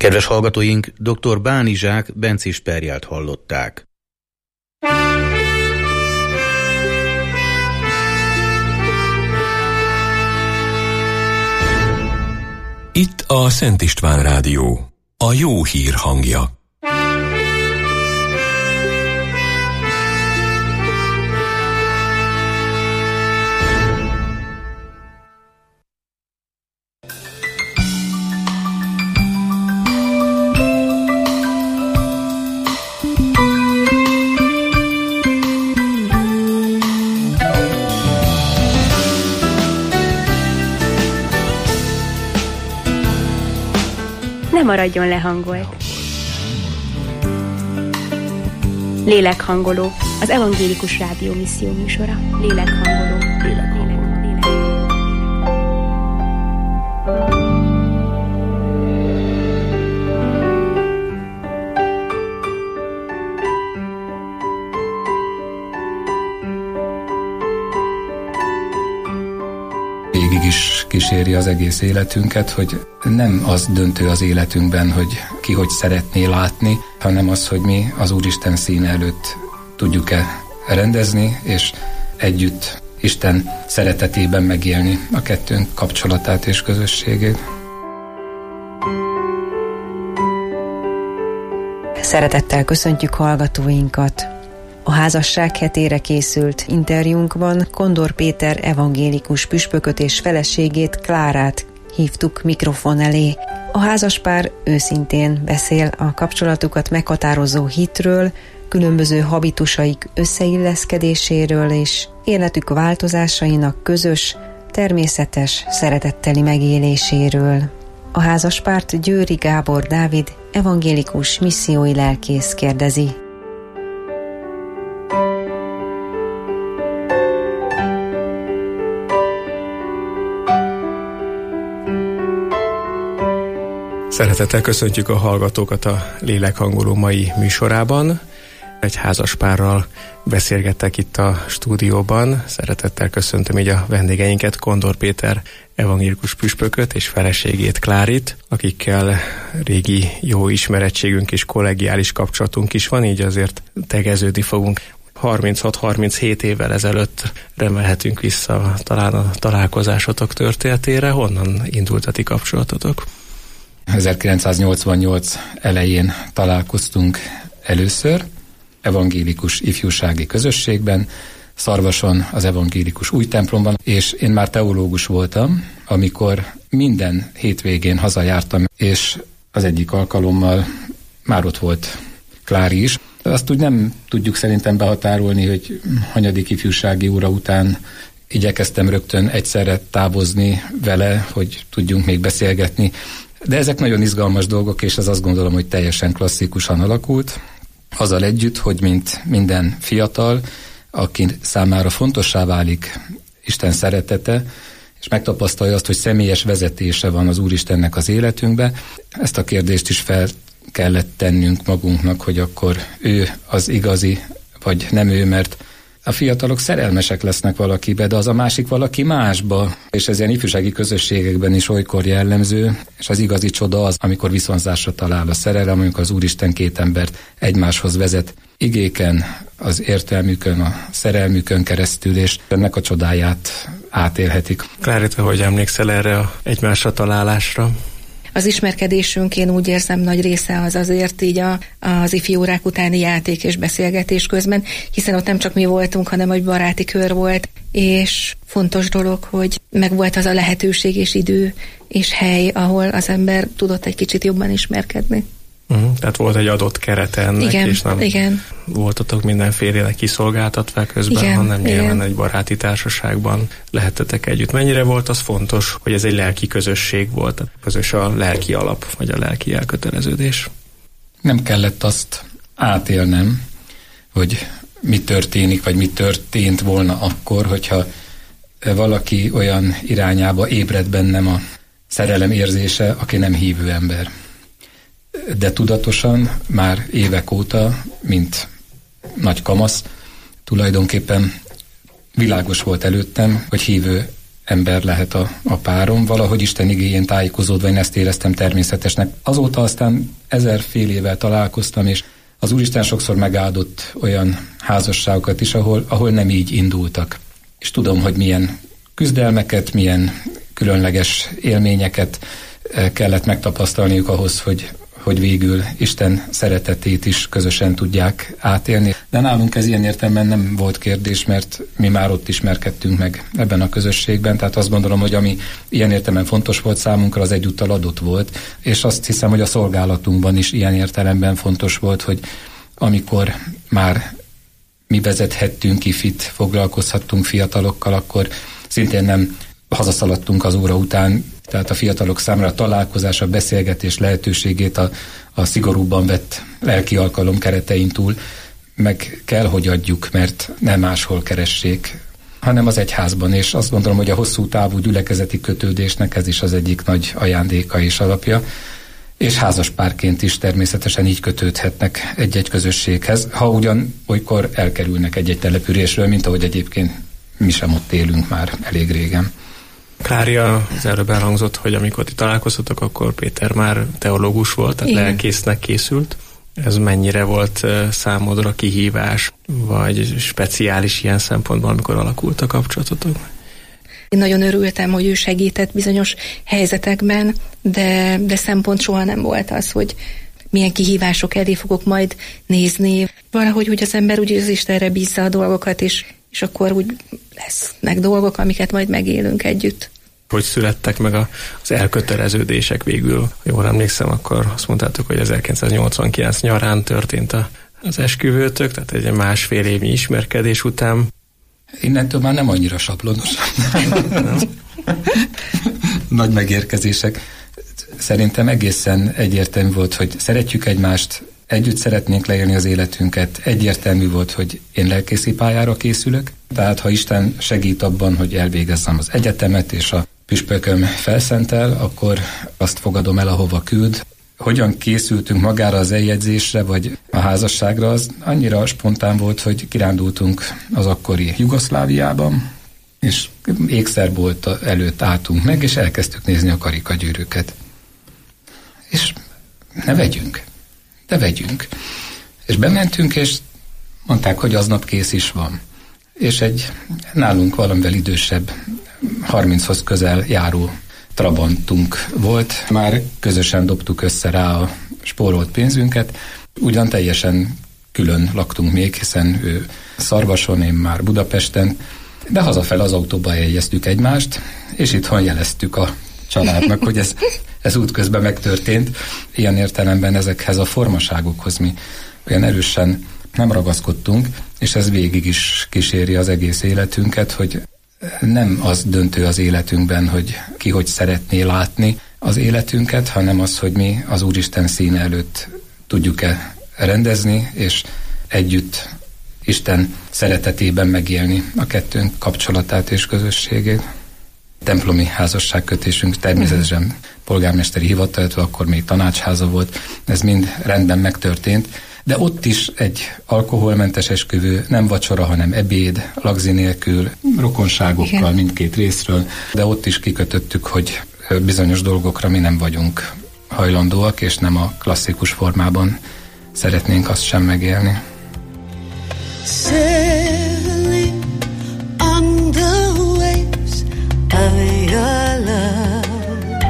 Kedves hallgatóink, dr. Báni Zsák Bencés Perjelt hallották. Itt a Szent István Rádió, a jó hír hangja. Ne maradjon lehangolt. Lélekhangoló, az evangélikus rádió misszió műsora. Lélekhangoló. Lélekhangoló. Végig is kíséri az egész életünket, hogy nem az döntő az életünkben, hogy ki hogy szeretné látni, hanem az, hogy mi az Úristen színe előtt tudjuk-e rendezni, és együtt Isten szeretetében megélni a kettőnk kapcsolatát és közösségét. Szeretettel köszöntjük hallgatóinkat! A házasság hetére készült interjúnkban Kondor Péter evangélikus püspököt és feleségét, Klárát hívtuk mikrofon elé. A házaspár őszintén beszél a kapcsolatukat meghatározó hitről, különböző habitusaik összeilleszkedéséről és életük változásainak közös, természetes, szeretetteli megéléséről. A házaspárt Győri Gábor Dávid evangélikus missziói lelkész kérdezi. Szeretettel köszöntjük a hallgatókat a Lélekhangoló mai műsorában. Egy házaspárral beszélgettek itt a stúdióban. Szeretettel köszöntöm így a vendégeinket, Kondor Péter evangélikus püspököt és feleségét, Klárit, akikkel régi jó ismerettségünk és kollegiális kapcsolatunk is van, így azért tegeződni fogunk. harminchat-harminchét évvel ezelőtt remelhetünk vissza talán a találkozásotok történetére. Honnan indult a ti kapcsolatotok? ezerkilencszáznyolcvannyolc elején találkoztunk először evangélikus ifjúsági közösségben, Szarvason, az evangélikus új templomban, és én már teológus voltam, amikor minden hétvégén hazajártam, és az egyik alkalommal már ott volt Klári is. Azt úgy nem tudjuk szerintem behatárolni, hogy hanyadik ifjúsági óra után igyekeztem rögtön egyszerre távozni vele, hogy tudjunk még beszélgetni. De ezek nagyon izgalmas dolgok, és ez azt gondolom, hogy teljesen klasszikusan alakult. Azzal együtt, hogy mint minden fiatal, aki számára fontossá válik Isten szeretete, és megtapasztalja azt, hogy személyes vezetése van az Úristennek az életünkbe, ezt a kérdést is fel kellett tennünk magunknak, hogy akkor ő az igazi, vagy nem ő, mert a fiatalok szerelmesek lesznek valakibe, de az a másik valaki másba. És ez ilyen ifjúsági közösségekben is olykor jellemző, és az igazi csoda az, amikor viszonzásra talál a szerelem, amikor az Úristen két embert egymáshoz vezet igéken, az értelmükön, a szerelmükön keresztül, és ennek a csodáját átélhetik. Klári, te hogy emlékszel erre a egymásra találásra? Az ismerkedésünk, én úgy érzem, nagy része az azért így a, az ifjú órák utáni játék és beszélgetés közben, hiszen ott nem csak mi voltunk, hanem egy baráti kör volt, és fontos dolog, hogy megvolt az a lehetőség és idő és hely, ahol az ember tudott egy kicsit jobban ismerkedni. Uh-huh. Tehát volt egy adott kerete ennek, igen, és nem igen. voltatok mindenfélének kiszolgáltatva közben, igen, hanem igen. nyilván egy baráti társaságban lehettetek együtt. Mennyire volt az fontos, hogy ez egy lelki közösség volt, közös a lelki alap, vagy a lelki elköteleződés? Nem kellett azt átélnem, hogy mi történik, vagy mi történt volna akkor, hogyha valaki olyan irányába ébred bennem a szerelem érzése, aki nem hívő ember. De tudatosan már évek óta, mint nagy kamasz, tulajdonképpen világos volt előttem, hogy hívő ember lehet a, a párom. Valahogy Isten igéjén tájékozódva én ezt éreztem természetesnek. Azóta aztán ezerfél évvel találkoztam, és az Úristen sokszor megáldott olyan házasságokat is, ahol, ahol nem így indultak. És tudom, hogy milyen küzdelmeket, milyen különleges élményeket kellett megtapasztalniuk ahhoz, hogy, hogy végül Isten szeretetét is közösen tudják átélni. De nálunk ez ilyen értelemben nem volt kérdés, mert mi már ott ismerkedtünk meg ebben a közösségben, tehát azt gondolom, hogy ami ilyen értelemben fontos volt számunkra, az egyúttal adott volt, és azt hiszem, hogy a szolgálatunkban is ilyen értelemben fontos volt, hogy amikor már mi vezethettünk ifit, foglalkozhattunk fiatalokkal, akkor szintén nem hazaszaladtunk az óra után, tehát a fiatalok számára a találkozás, a beszélgetés lehetőségét a, a szigorúbban vett lelki alkalom keretein túl meg kell, hogy adjuk, mert nem máshol keressék, hanem az egyházban, és azt gondolom, hogy a hosszú távú gyülekezeti kötődésnek ez is az egyik nagy ajándéka és alapja, és házaspárként is természetesen így kötődhetnek egy-egy közösséghez, ha ugyan olykor elkerülnek egy-egy településről, mint ahogy egyébként mi sem ott élünk már elég régen. Klária, az előbb elhangzott, hogy amikor ti találkoztatok, akkor Péter már teológus volt, tehát igen, lelkésznek készült. Ez mennyire volt számodra kihívás, vagy speciális ilyen szempontból, amikor alakult a kapcsolatotok? Én nagyon örültem, hogy ő segített bizonyos helyzetekben, de, de szempont soha nem volt az, hogy milyen kihívások elé fogok majd nézni. Valahogy úgy az ember úgy az Istenre bízza a dolgokat, és, és akkor úgy lesznek dolgok, amiket majd megélünk együtt. Hogy születtek meg az elköteleződések végül? Jól emlékszem, akkor azt mondtátok, hogy ezerkilencszáznyolcvankilenc nyarán történt az esküvőtök, tehát egy másfél évnyi ismerkedés után. Innentől már nem annyira sablonos. Nagy megérkezések. Szerintem egészen egyértelmű volt, hogy szeretjük egymást, együtt szeretnénk leélni az életünket. Egyértelmű volt, hogy én lelkészi pályára készülök. Tehát ha Isten segít abban, hogy elvégezzem az egyetemet, és a püspököm felszentel, akkor azt fogadom el, ahova küld. Hogyan készültünk magára az eljegyzésre, vagy a házasságra, az annyira spontán volt, hogy kirándultunk az akkori Jugoszláviában, és ékszerbolt előtt álltunk meg, és elkezdtük nézni a karikagyűrűket. És ne vegyünk, de vegyünk. És bementünk, és mondták, hogy aznap kész is van. És egy nálunk valamivel idősebb, harminchoz közel járó trabantunk volt. Már közösen dobtuk össze rá a spórolt pénzünket. Ugyan teljesen külön laktunk még, hiszen ő Szarvason, én már Budapesten, de hazafel az autóba jegyeztük egymást, és itthon jeleztük a családnak, hogy ez, ez útközben megtörtént. Ilyen értelemben ezekhez a formaságokhoz mi olyan erősen nem ragaszkodtunk, és ez végig is kíséri az egész életünket, hogy nem az döntő az életünkben, hogy ki hogy szeretné látni az életünket, hanem az, hogy mi az Úristen színe előtt tudjuk-e rendezni, és együtt Isten szeretetében megélni a kettőnk kapcsolatát és közösségét. Templomi házasságkötésünk természetesen polgármesteri hivatal, akkor még tanácsháza volt, ez mind rendben megtörtént, de ott is egy alkoholmentes esküvő, nem vacsora, hanem ebéd, lagzi nélkül, rokonságokkal, igen, mindkét részről, de ott is kikötöttük, hogy bizonyos dolgokra mi nem vagyunk hajlandóak, és nem a klasszikus formában szeretnénk azt sem megélni. Sailing on the waves of your love,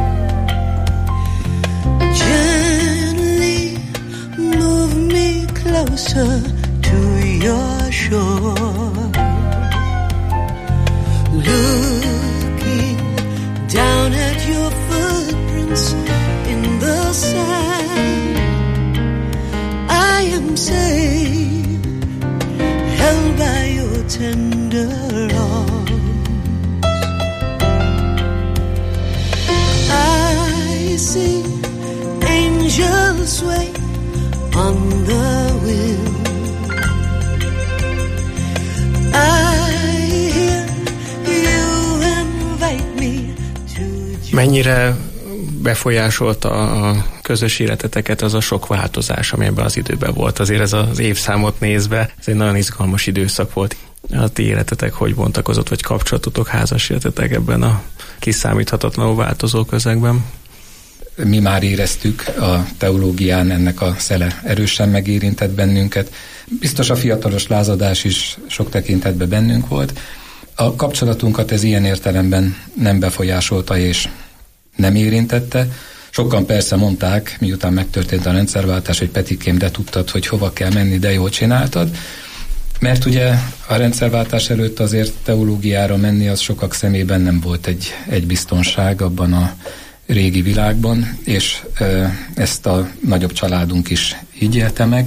gently move me closer to your shore, looking down at your footprints in the sand. I am safe, held by your tender arms. I see angels sway on the wind. I hear you invite me to... Mennyire befolyásolta a közös életeteket az a sok változás, ami ebben az időben volt. Azért ez az évszámot nézve, ez egy nagyon izgalmas időszak volt. A ti életetek hogy bontakozott, vagy kapcsolatotok, házas életetek ebben a kiszámíthatatlanul változó közegben? Mi már éreztük a teológián, ennek a szele erősen megérintett bennünket. Biztos a fiatalos lázadás is sok tekintetben bennünk volt. A kapcsolatunkat ez ilyen értelemben nem befolyásolta és nem érintette. Sokan persze mondták, miután megtörtént a rendszerváltás, hogy Petikém, de tudtad, hogy hova kell menni, de jól csináltad. Mert ugye a rendszerváltás előtt azért teológiára menni az sokak szemében nem volt egy, egy biztonság abban a régi világban, és e, ezt a nagyobb családunk is így élte meg,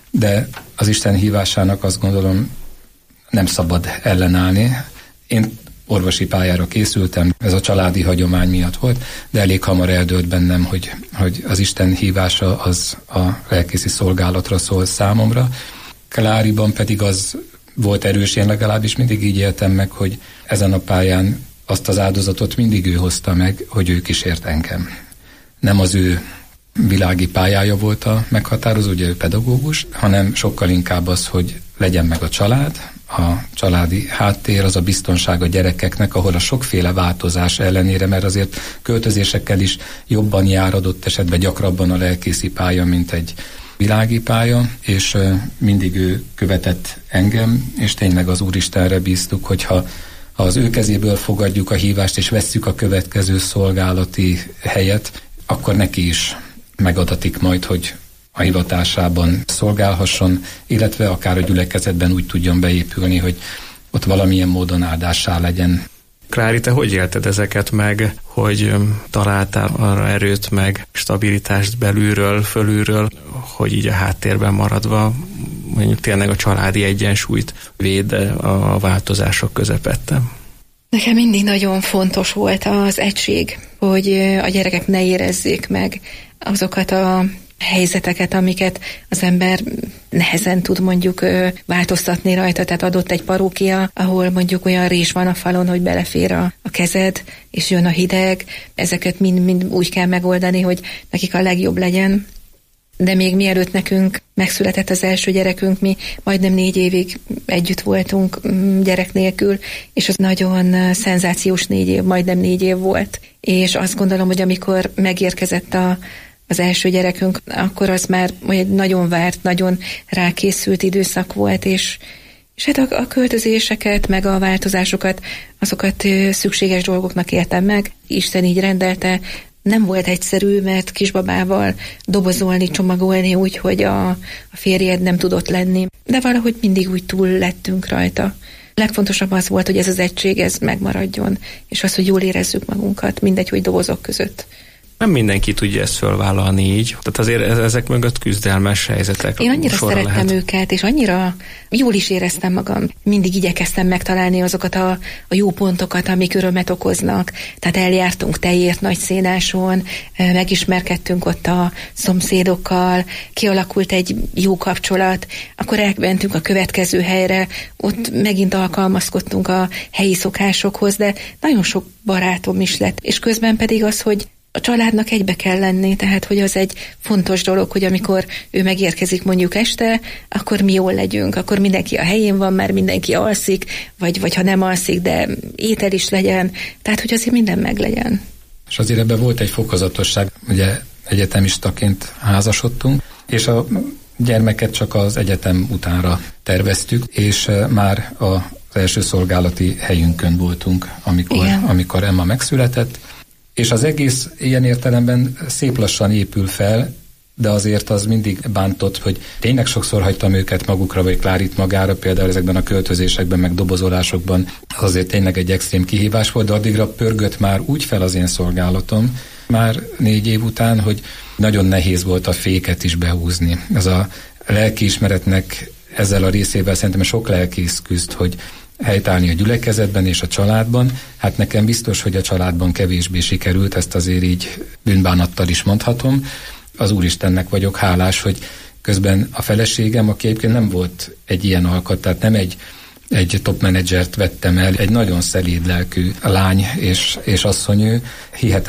de az Isten hívásának azt gondolom nem szabad ellenállni. Én orvosi pályára készültem, ez a családi hagyomány miatt volt, de elég hamar eldőlt bennem, hogy, hogy az Isten hívása az a lelkészi szolgálatra szól számomra. Kláriban pedig az volt erős, én legalábbis mindig így éltem meg, hogy ezen a pályán azt az áldozatot mindig ő hozta meg, hogy ő kísért engem. Nem az ő világi pályája volt a meghatározó, ugye ő pedagógus, hanem sokkal inkább az, hogy legyen meg a család, a családi háttér, az a biztonság a gyerekeknek, ahol a sokféle változás ellenére, mert azért költözésekkel is jobban jár adott esetben gyakrabban a lelkészi pálya, mint egy világi pálya, és mindig ő követett engem, és tényleg az Úristenre bíztuk, hogyha ha az ő kezéből fogadjuk a hívást, és vesszük a következő szolgálati helyet, akkor neki is megadatik majd, hogy a hivatásában szolgálhasson, illetve akár a gyülekezetben úgy tudjon beépülni, hogy ott valamilyen módon áldássá legyen. Klári, te hogy élted ezeket meg, hogy találtál arra erőt, meg stabilitást belülről, fölülről, hogy így a háttérben maradva mondjuk tényleg a családi egyensúlyt véd a változások közepette? Nekem mindig nagyon fontos volt az egység, hogy a gyerekek ne érezzék meg azokat a helyzeteket, amiket az ember nehezen tud mondjuk változtatni rajta, tehát adott egy parókia, ahol mondjuk olyan rés van a falon, hogy belefér a, a kezed, és jön a hideg, ezeket mind, mind úgy kell megoldani, hogy nekik a legjobb legyen. De még mielőtt nekünk megszületett az első gyerekünk, mi majdnem négy évig együtt voltunk gyerek nélkül, és az nagyon szenzációs négy év, majdnem négy év volt. És azt gondolom, hogy amikor megérkezett a az első gyerekünk, akkor az már egy nagyon várt, nagyon rákészült időszak volt, és, és hát a, a költözéseket, meg a változásokat, azokat szükséges dolgoknak éltem meg. Isten így rendelte. Nem volt egyszerű, mert kisbabával dobozolni, csomagolni úgy, hogy a, a férjed nem tudott lenni. De valahogy mindig úgy túl lettünk rajta. A legfontosabb az volt, hogy ez az egység, ez megmaradjon, és az, hogy jól érezzük magunkat, mindegy, hogy dobozok között. Nem mindenki tudja ezt fölvállalni így. Tehát azért ezek mögött küzdelmes helyzetek. Én annyira szerettem lehet. őket, és annyira jól is éreztem magam. Mindig igyekeztem megtalálni azokat a, a jó pontokat, amik örömet okoznak. Tehát eljártunk Tejért Nagyszénáson, megismerkedtünk ott a szomszédokkal, kialakult egy jó kapcsolat, akkor elmentünk a következő helyre, ott megint alkalmazkodtunk a helyi szokásokhoz, de nagyon sok barátom is lett. És közben pedig az, hogy a családnak egybe kell lenni, tehát hogy az egy fontos dolog, hogy amikor ő megérkezik mondjuk este, akkor mi jól legyünk, akkor mindenki a helyén van, már mindenki alszik, vagy, vagy ha nem alszik, de étel is legyen, tehát hogy azért minden meg legyen. És azért ebben volt egy fokozatosság, ugye egyetemistaként házasodtunk, és a gyermeket csak az egyetem utánra terveztük, és már az első szolgálati helyünkön voltunk, amikor, amikor Emma megszületett. És az egész ilyen értelemben szép lassan épül fel, de azért az mindig bántott, hogy tényleg sokszor hagytam őket magukra, vagy Klárit magára, például ezekben a költözésekben, meg dobozolásokban, azért tényleg egy extrém kihívás volt, de addigra pörgött már úgy fel az én szolgálatom, már négy év után, hogy nagyon nehéz volt a féket is behúzni. Ez a lelkiismeretnek ezzel a részével szerintem sok lelkész küzd, hogy helytállni a gyülekezetben és a családban. Hát nekem biztos, hogy a családban kevésbé sikerült, ezt azért így bűnbánattal is mondhatom. Az Úristennek vagyok hálás, hogy közben a feleségem, aki egyébként nem volt egy ilyen alkat, tehát nem egy, egy top menedzsert vettem el, egy nagyon szelíd lelkű lány és, és asszony ő.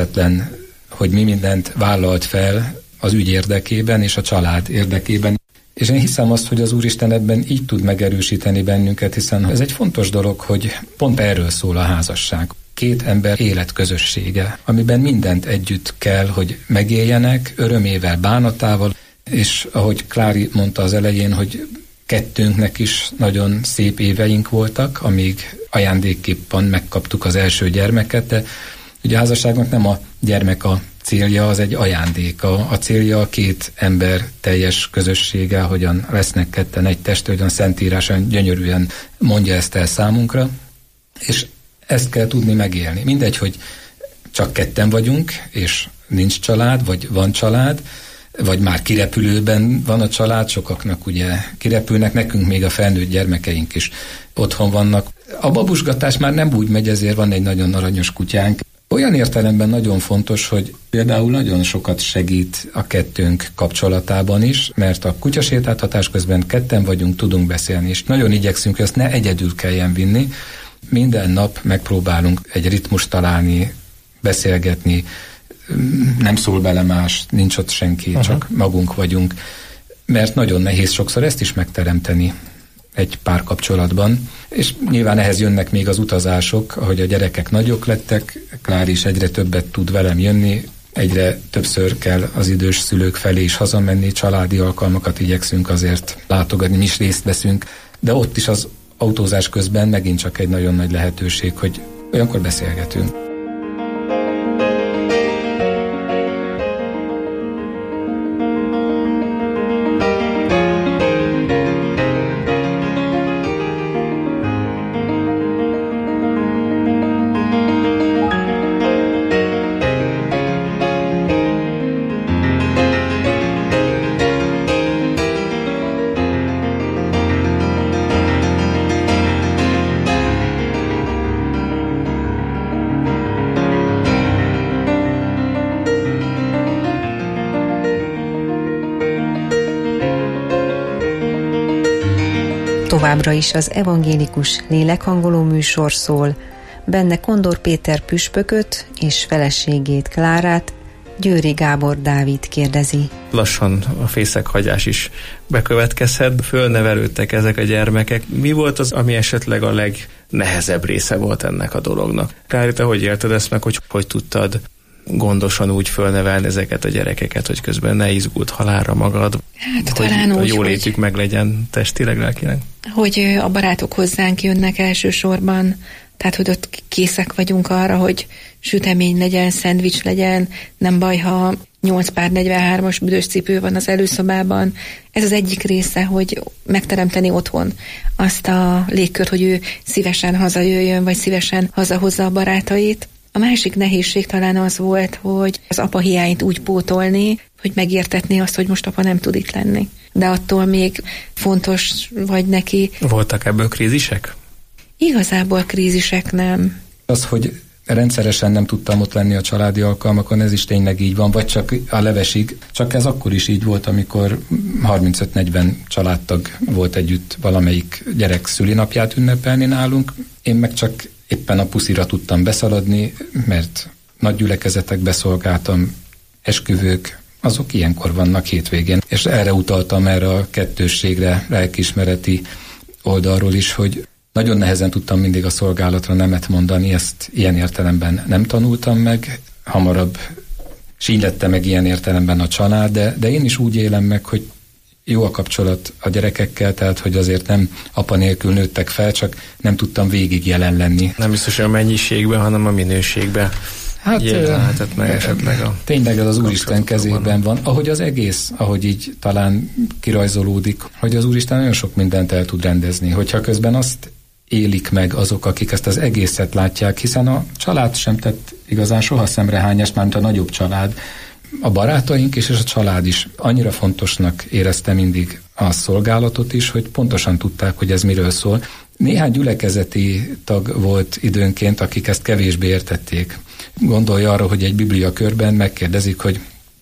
Hihetetlen, hogy mi mindent vállalt fel az ügy érdekében és a család érdekében. És én hiszem azt, hogy az Úristen ebben így tud megerősíteni bennünket, hiszen ez egy fontos dolog, hogy pont erről szól a házasság. Két ember életközössége, amiben mindent együtt kell, hogy megéljenek, örömével, bánatával, és ahogy Klári mondta az elején, hogy kettőnknek is nagyon szép éveink voltak, amíg ajándékképpen megkaptuk az első gyermeket, de ugye a házasságnak nem a gyermek a célja, az egy ajándék. A, a célja a két ember teljes közössége, hogyan lesznek ketten egy test, hogyan Szentíráson gyönyörűen mondja ezt el számunkra, és ezt kell tudni megélni. Mindegy, hogy csak ketten vagyunk, és nincs család, vagy van család, vagy már kirepülőben van a család, sokaknak ugye kirepülnek, nekünk még a felnőtt gyermekeink is otthon vannak. A babusgatás már nem úgy megy, ezért van egy nagyon aranyos kutyánk. Olyan értelemben nagyon fontos, hogy például nagyon sokat segít a kettőnk kapcsolatában is, mert a kutyasétáltatás közben ketten vagyunk, tudunk beszélni, és nagyon igyekszünk, hogy ezt ne egyedül kelljen vinni. Minden nap megpróbálunk egy ritmust találni, beszélgetni, nem szól bele más, nincs ott senki, Aha. csak magunk vagyunk, mert nagyon nehéz sokszor ezt is megteremteni egy párkapcsolatban, és nyilván ehhez jönnek még az utazások, ahogy a gyerekek nagyok lettek, Klári is egyre többet tud velem jönni, egyre többször kell az idős szülők felé is hazamenni, családi alkalmakat igyekszünk azért látogatni, mi is részt veszünk, de ott is az autózás közben megint csak egy nagyon nagy lehetőség, hogy olyankor beszélgetünk. Továbbra is az evangélikus lélekhangoló műsor szól, benne Kondor Péter püspököt és feleségét Klárát Győri Gábor Dávid kérdezi. Lassan a fészekhagyás is bekövetkezhet, fölnevelődtek ezek a gyermekek. Mi volt az, ami esetleg a legnehezebb része volt ennek a dolognak? Klári, te hogy élted ezt meg, hogy hogy tudtad gondosan úgy fölnevelni ezeket a gyerekeket, hogy közben ne izgult halálra magad, hát, hogy talán a úgy, jólétük meg legyen testileg, lelkileg? Hogy a barátok hozzánk jönnek elsősorban, tehát hogy ott készek vagyunk arra, hogy sütemény legyen, szendvics legyen, nem baj, ha nyolc pár negyvenhármas büdös cipő van az előszobában. Ez az egyik része, hogy megteremteni otthon azt a légkört, hogy ő szívesen hazajöjjön, vagy szívesen hazahozza a barátait. A másik nehézség talán az volt, hogy az apa hiányt úgy pótolni, hogy megértetni azt, hogy most apa nem tud itt lenni. De attól még fontos vagy neki. Voltak ebből krízisek? Igazából krízisek nem. Az, hogy rendszeresen nem tudtam ott lenni a családi alkalmakon, ez is tényleg így van, vagy csak a levesig. Csak ez akkor is így volt, amikor harmincöt-negyven családtag volt együtt valamelyik gyerek szülinapját ünnepelni nálunk. Én meg csak éppen a puszira tudtam beszaladni, mert nagy gyülekezetekbe szolgáltam, esküvők, azok ilyenkor vannak hétvégén. És erre utaltam, erre a kettősségre, lelkiismereti oldalról is, hogy nagyon nehezen tudtam mindig a szolgálatra nemet mondani, ezt ilyen értelemben nem tanultam meg, hamarabb sínylette meg ilyen értelemben a család, de, de én is úgy élem meg, hogy jó a kapcsolat a gyerekekkel, tehát hogy azért nem apa nélkül nőttek fel, csak nem tudtam végig jelen lenni. Nem biztos a mennyiségben, hanem a minőségben. Hát jelenhetett meg esetleg a tényleg ez az Úristen kezében van. Ahogy az egész, ahogy így talán kirajzolódik, hogy az Úristen nagyon sok mindent el tud rendezni, hogyha közben azt élik meg azok, akik ezt az egészet látják, hiszen a család sem tett igazán soha szemrehányást, mármint a nagyobb család. A barátaink is, és a család is annyira fontosnak érezte mindig a szolgálatot is, hogy pontosan tudták, hogy ez miről szól. Néhány gyülekezeti tag volt időnként, akik ezt kevésbé értették. Gondolja arra, hogy egy bibliakörben megkérdezik, hogy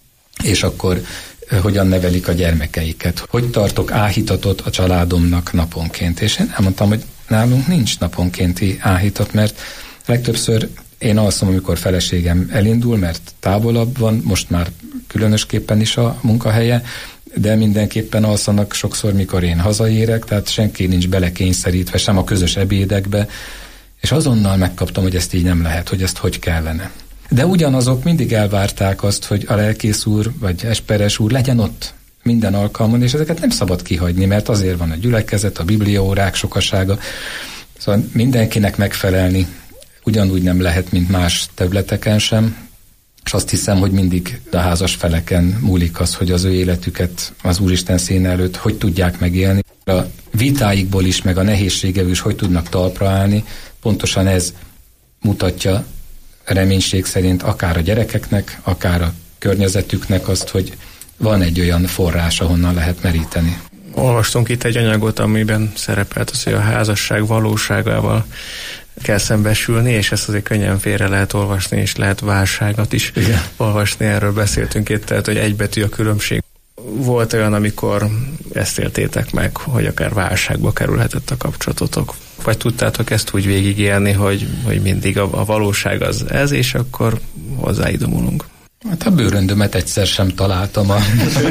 és akkor hogyan nevelik a gyermekeiket. Hogy tartok áhítatot a családomnak naponként. És én elmondtam, hogy nálunk nincs naponkénti áhítat, mert legtöbbször én alszom, amikor feleségem elindul, mert távolabb van, most már különösképpen is a munkahelye, de mindenképpen alszanak sokszor, mikor én hazaérek, tehát senki nincs belekényszerítve, sem a közös ebédekbe, és azonnal megkaptam, hogy ezt így nem lehet, hogy ezt hogy kellene. De ugyanazok mindig elvárták azt, hogy a lelkész úr, vagy esperes úr legyen ott minden alkalmon, és ezeket nem szabad kihagyni, mert azért van a gyülekezet, a bibliaórák sokasága, szóval mindenkinek megfelelni ugyanúgy nem lehet, mint más területeken sem, és azt hiszem, hogy mindig a házas feleken múlik az, hogy az ő életüket az Úristen színe előtt hogy tudják megélni. A vitáikból is, meg a nehézségeből is hogy tudnak talpra állni, pontosan ez mutatja reménység szerint akár a gyerekeknek, akár a környezetüknek azt, hogy van egy olyan forrás, ahonnan lehet meríteni. Olvastunk itt egy anyagot, amiben szerepelt az, hogy a házasság valóságával kell szembesülni, és ezt azért könnyen félre lehet olvasni, és lehet válságot is Igen. olvasni, erről beszéltünk itt, tehát, hogy egy betű a különbség. Volt olyan, amikor ezt éltétek meg, hogy akár válságba kerülhetett a kapcsolatotok? Vagy tudtátok ezt úgy végigélni, hogy, hogy mindig a, a valóság az ez, és akkor hozzáidomulunk? Hát a bőröndömet egyszer sem találtam a,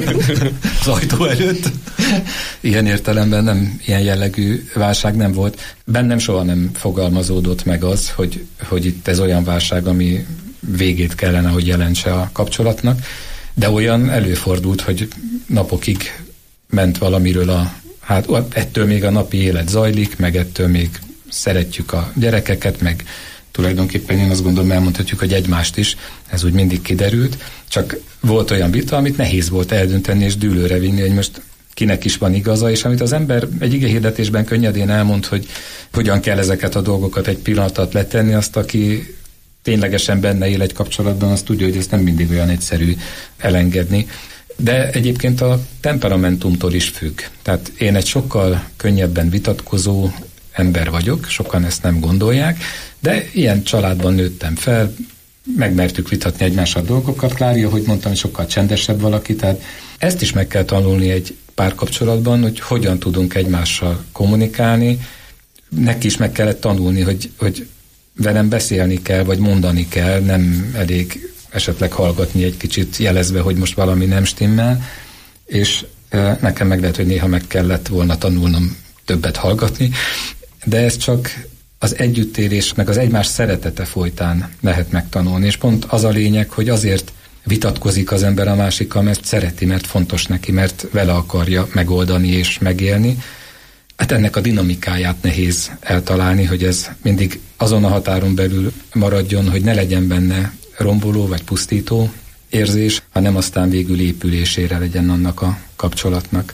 az ajtó előtt. Ilyen értelemben nem, ilyen jellegű válság nem volt. Bennem soha nem fogalmazódott meg az, hogy, hogy itt ez olyan válság, ami végét kellene, hogy jelentse a kapcsolatnak, de olyan előfordult, hogy napokig ment valamiről a, hát ettől még a napi élet zajlik, meg ettől még szeretjük a gyerekeket, meg tulajdonképpen én azt gondolom, elmondhatjuk, hogy egymást is, ez úgy mindig kiderült, csak volt olyan vita, amit nehéz volt eldönteni és dűlőre vinni, hogy most kinek is van igaza, és amit az ember egy igehirdetésben könnyedén elmond, hogy hogyan kell ezeket a dolgokat egy pillanatot letenni, azt aki ténylegesen benne él egy kapcsolatban, azt tudja, hogy ez nem mindig olyan egyszerű elengedni. De egyébként a temperamentumtól is függ. Tehát én egy sokkal könnyebben vitatkozó ember vagyok, sokan ezt nem gondolják, de ilyen családban nőttem fel, megmertük vitatni egymással dolgokat. Klária, hogy mondtam, hogy sokkal csendesebb valaki, tehát ezt is meg kell tanulni egy párkapcsolatban, hogy hogyan tudunk egymással kommunikálni. Neki is meg kellett tanulni, hogy, hogy velem beszélni kell, vagy mondani kell, nem elég esetleg hallgatni egy kicsit jelezve, hogy most valami nem stimmel, és e, nekem meg lehet, hogy néha meg kellett volna tanulnom többet hallgatni, de ez csak az együttélés, meg az egymás szeretete folytán lehet megtanulni, és pont az a lényeg, hogy azért vitatkozik az ember a másikkal, mert szereti, mert fontos neki, mert vele akarja megoldani és megélni. Hát ennek a dinamikáját nehéz eltalálni, hogy ez mindig azon a határon belül maradjon, hogy ne legyen benne romboló vagy pusztító érzés, hanem aztán végül épülésére legyen annak a kapcsolatnak.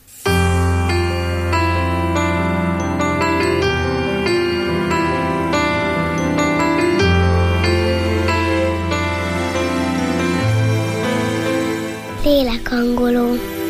Lélekhangoló.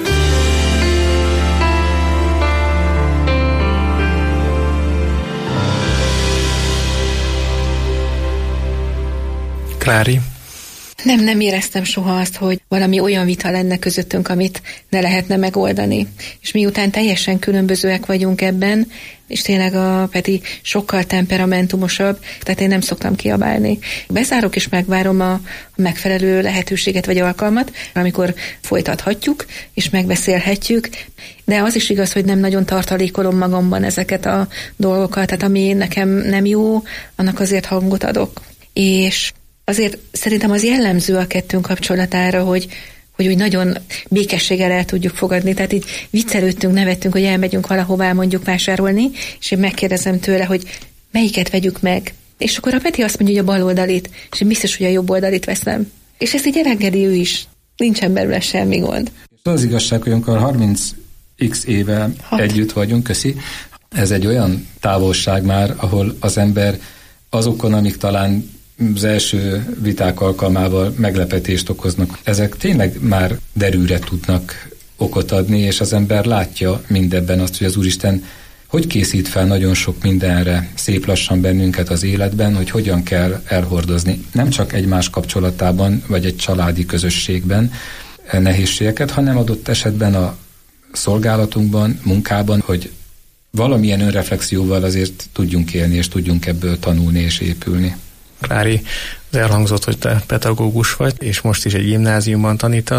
Klári? Nem, nem éreztem soha azt, hogy valami olyan vita lenne közöttünk, amit ne lehetne megoldani. És miután teljesen különbözőek vagyunk ebben, és tényleg a Peti sokkal temperamentumosabb, tehát én nem szoktam kiabálni. Bezárok és megvárom a megfelelő lehetőséget vagy alkalmat, amikor folytathatjuk, és megbeszélhetjük, de az is igaz, hogy nem nagyon tartalékolom magamban ezeket a dolgokat, tehát ami nekem nem jó, annak azért hangot adok. És azért szerintem az jellemző a kettőnk kapcsolatára, hogy, hogy úgy nagyon békességgel el tudjuk fogadni. Tehát így viccelődtünk, nevettünk, hogy elmegyünk valahová mondjuk vásárolni, és én megkérdezem tőle, hogy melyiket vegyük meg. És akkor a Peti azt mondja, hogy a bal oldalit, és én biztos, hogy a jobb oldalit veszem. És ezt így elengedi ő is. Nincsen belőle semmi gond. Az igazság, hogy amikor harminc x éve Hat. együtt vagyunk, köszi, ez egy olyan távolság már, ahol az ember azokon, amik talán az első viták alkalmával meglepetést okoznak. Ezek tényleg már derűre tudnak okot adni, és az ember látja mindebben azt, hogy az Úristen hogy készít fel nagyon sok mindenre szép lassan bennünket az életben, hogy hogyan kell elhordozni. Nem csak egymás kapcsolatában, vagy egy családi közösségben nehézségeket, hanem adott esetben a szolgálatunkban, munkában, hogy valamilyen önreflexióval azért tudjunk élni, és tudjunk ebből tanulni és épülni. Klári, az elhangzott, hogy te pedagógus vagy, és most is egy gimnáziumban tanítasz.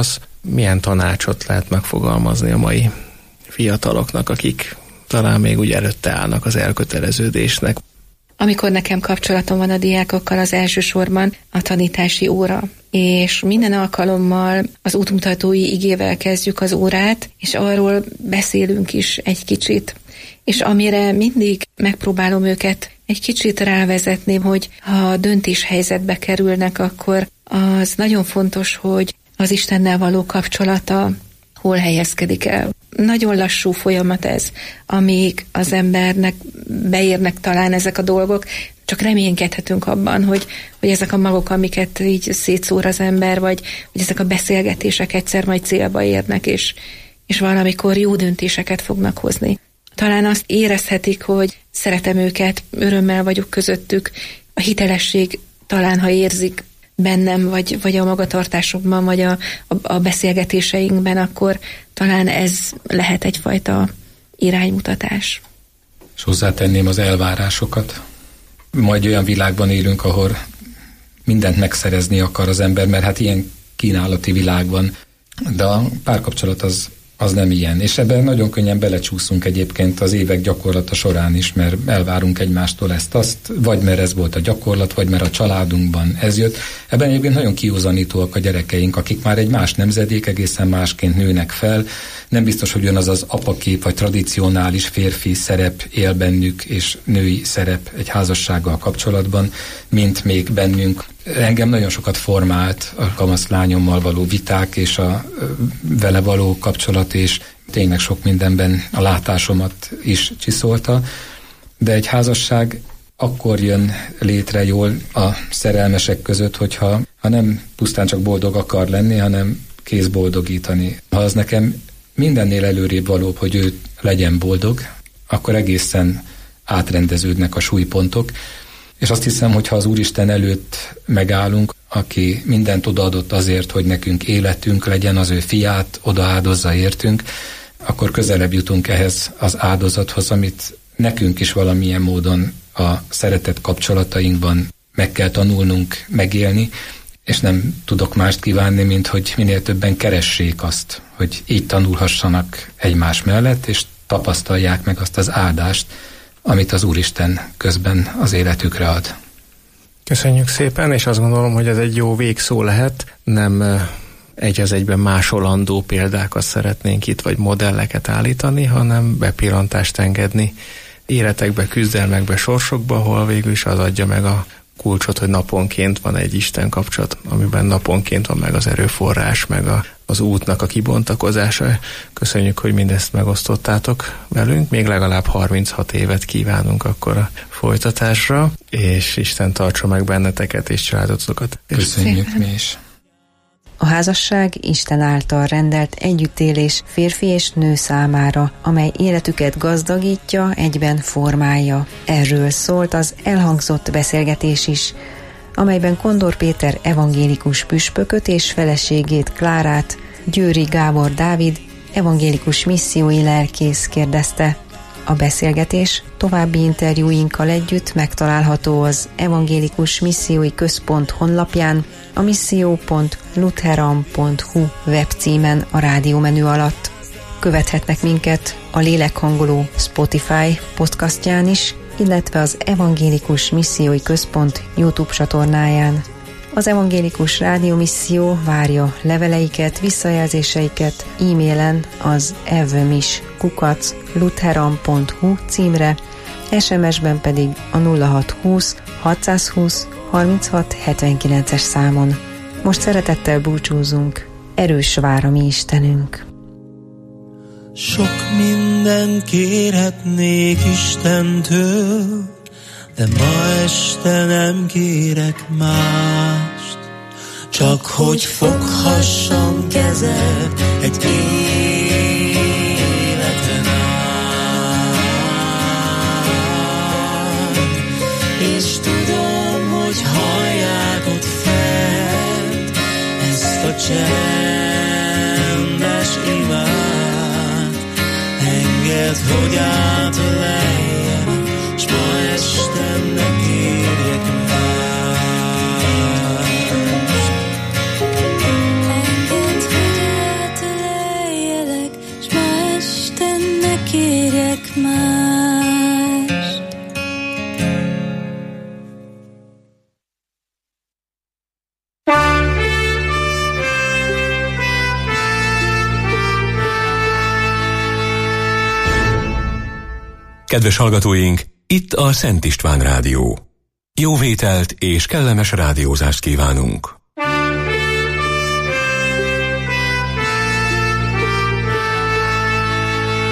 milyen tanácsot lehet megfogalmazni a mai fiataloknak, akik talán még úgy előtte állnak az elköteleződésnek? Amikor nekem kapcsolatom van a diákokkal, az elsősorban a tanítási óra, és minden alkalommal az útmutatói igével kezdjük az órát, és arról beszélünk is egy kicsit. És amire mindig megpróbálom őket egy kicsit rávezetni, hogy ha döntéshelyzetbe kerülnek, akkor az nagyon fontos, hogy az Istennel való kapcsolata hol helyezkedik el. Nagyon lassú folyamat ez, amíg az embernek beérnek talán ezek a dolgok, csak reménykedhetünk abban, hogy, hogy ezek a magok, amiket így szétszór az ember, vagy hogy ezek a beszélgetések egyszer majd célba érnek, és, és valamikor jó döntéseket fognak hozni. Talán azt érezhetik, hogy szeretem őket, örömmel vagyok közöttük, a hitelesség talán, ha érzik bennem, vagy, vagy a magatartásokban, vagy a, a, a beszélgetéseinkben, akkor talán ez lehet egyfajta iránymutatás. És hozzátenném az elvárásokat. Majd olyan világban élünk, ahol mindent megszerezni akar az ember, mert hát ilyen kínálati világ van, de a párkapcsolat az az nem ilyen. És ebben nagyon könnyen belecsúszunk egyébként az évek gyakorlata során is, mert elvárunk egymástól ezt-azt, vagy mert ez volt a gyakorlat, vagy mert a családunkban ez jött. Ebben egyébként nagyon kiúzanítóak a gyerekeink, akik már egy más nemzedék, egészen másként nőnek fel. Nem biztos, hogy ugyanaz az apakép, vagy tradicionális férfi szerep él bennük, és női szerep egy házassággal kapcsolatban, mint még bennünk. Engem nagyon sokat formált a kamaszlányommal való viták, és a vele való kapcsolat, és tényleg sok mindenben a látásomat is csiszolta, de egy házasság akkor jön létre jól a szerelmesek között, hogyha ha nem pusztán csak boldog akar lenni, hanem kész boldogítani. Ha az nekem mindennél előrébb valóbb, hogy ő legyen boldog, akkor egészen átrendeződnek a súlypontok, és azt hiszem, hogy ha az Úristen előtt megállunk, aki mindent odaadott azért, hogy nekünk életünk legyen, az ő fiát odaáldozza értünk, akkor közelebb jutunk ehhez az áldozathoz, amit nekünk is valamilyen módon a szeretet kapcsolatainkban meg kell tanulnunk megélni, és nem tudok mást kívánni, mint hogy minél többen keressék azt, hogy így tanulhassanak egymás mellett, és tapasztalják meg azt az áldást, amit az Úristen közben az életükre ad. Köszönjük szépen, és azt gondolom, hogy ez egy jó végszó lehet. Nem egy az egyben másolandó példákat szeretnénk itt, vagy modelleket állítani, hanem bepillantást engedni életekbe, küzdelmekbe, sorsokba, ahol végül is az adja meg a kulcsot, hogy naponként van egy Isten kapcsolat, amiben naponként van meg az erőforrás, meg a, az útnak a kibontakozása. Köszönjük, hogy mindezt megosztottátok velünk. Még legalább harminchat évet kívánunk akkor a folytatásra, és Isten tartsa meg benneteket és családotokat. Köszönjük mi is. A házasság Isten által rendelt együttélés férfi és nő számára, amely életüket gazdagítja, egyben formálja. Erről szólt az elhangzott beszélgetés is, amelyben Kondor Péter evangélikus püspököt és feleségét Klárát Győri Gábor Dávid evangélikus missziói lelkész kérdezte. A beszélgetés további interjúinkkal együtt megtalálható az Evangélikus Missziói Központ honlapján, a misszió pont lutheran pont hu webcímen a rádiómenü alatt. Követhetnek minket a Lélekhangoló Spotify podcastján is, illetve az Evangélikus Missziói Központ YouTube csatornáján. Az Evangélikus Rádiómisszió várja leveleiket, visszajelzéseiket e-mailen az evmis kukac lutheran pont hu címre, es em es-ben pedig a nulla hat húsz hatszázhúsz harminchat hetvenkilences számon. Most szeretettel búcsúzunk, erős vár a mi Istenünk. Sok mindent kérhetnék Istentől, de ma este nem kérek mást, csak hogy foghassam kezed egy életen át, és tudom, hogy hallják ott fent ezt a csendes imát. Engedd, hogy átöleljen, s ma este ne kérjek mást. Engedd, hogy Kedves hallgatóink, itt a Szent István Rádió. Jó vételt és kellemes rádiózást kívánunk!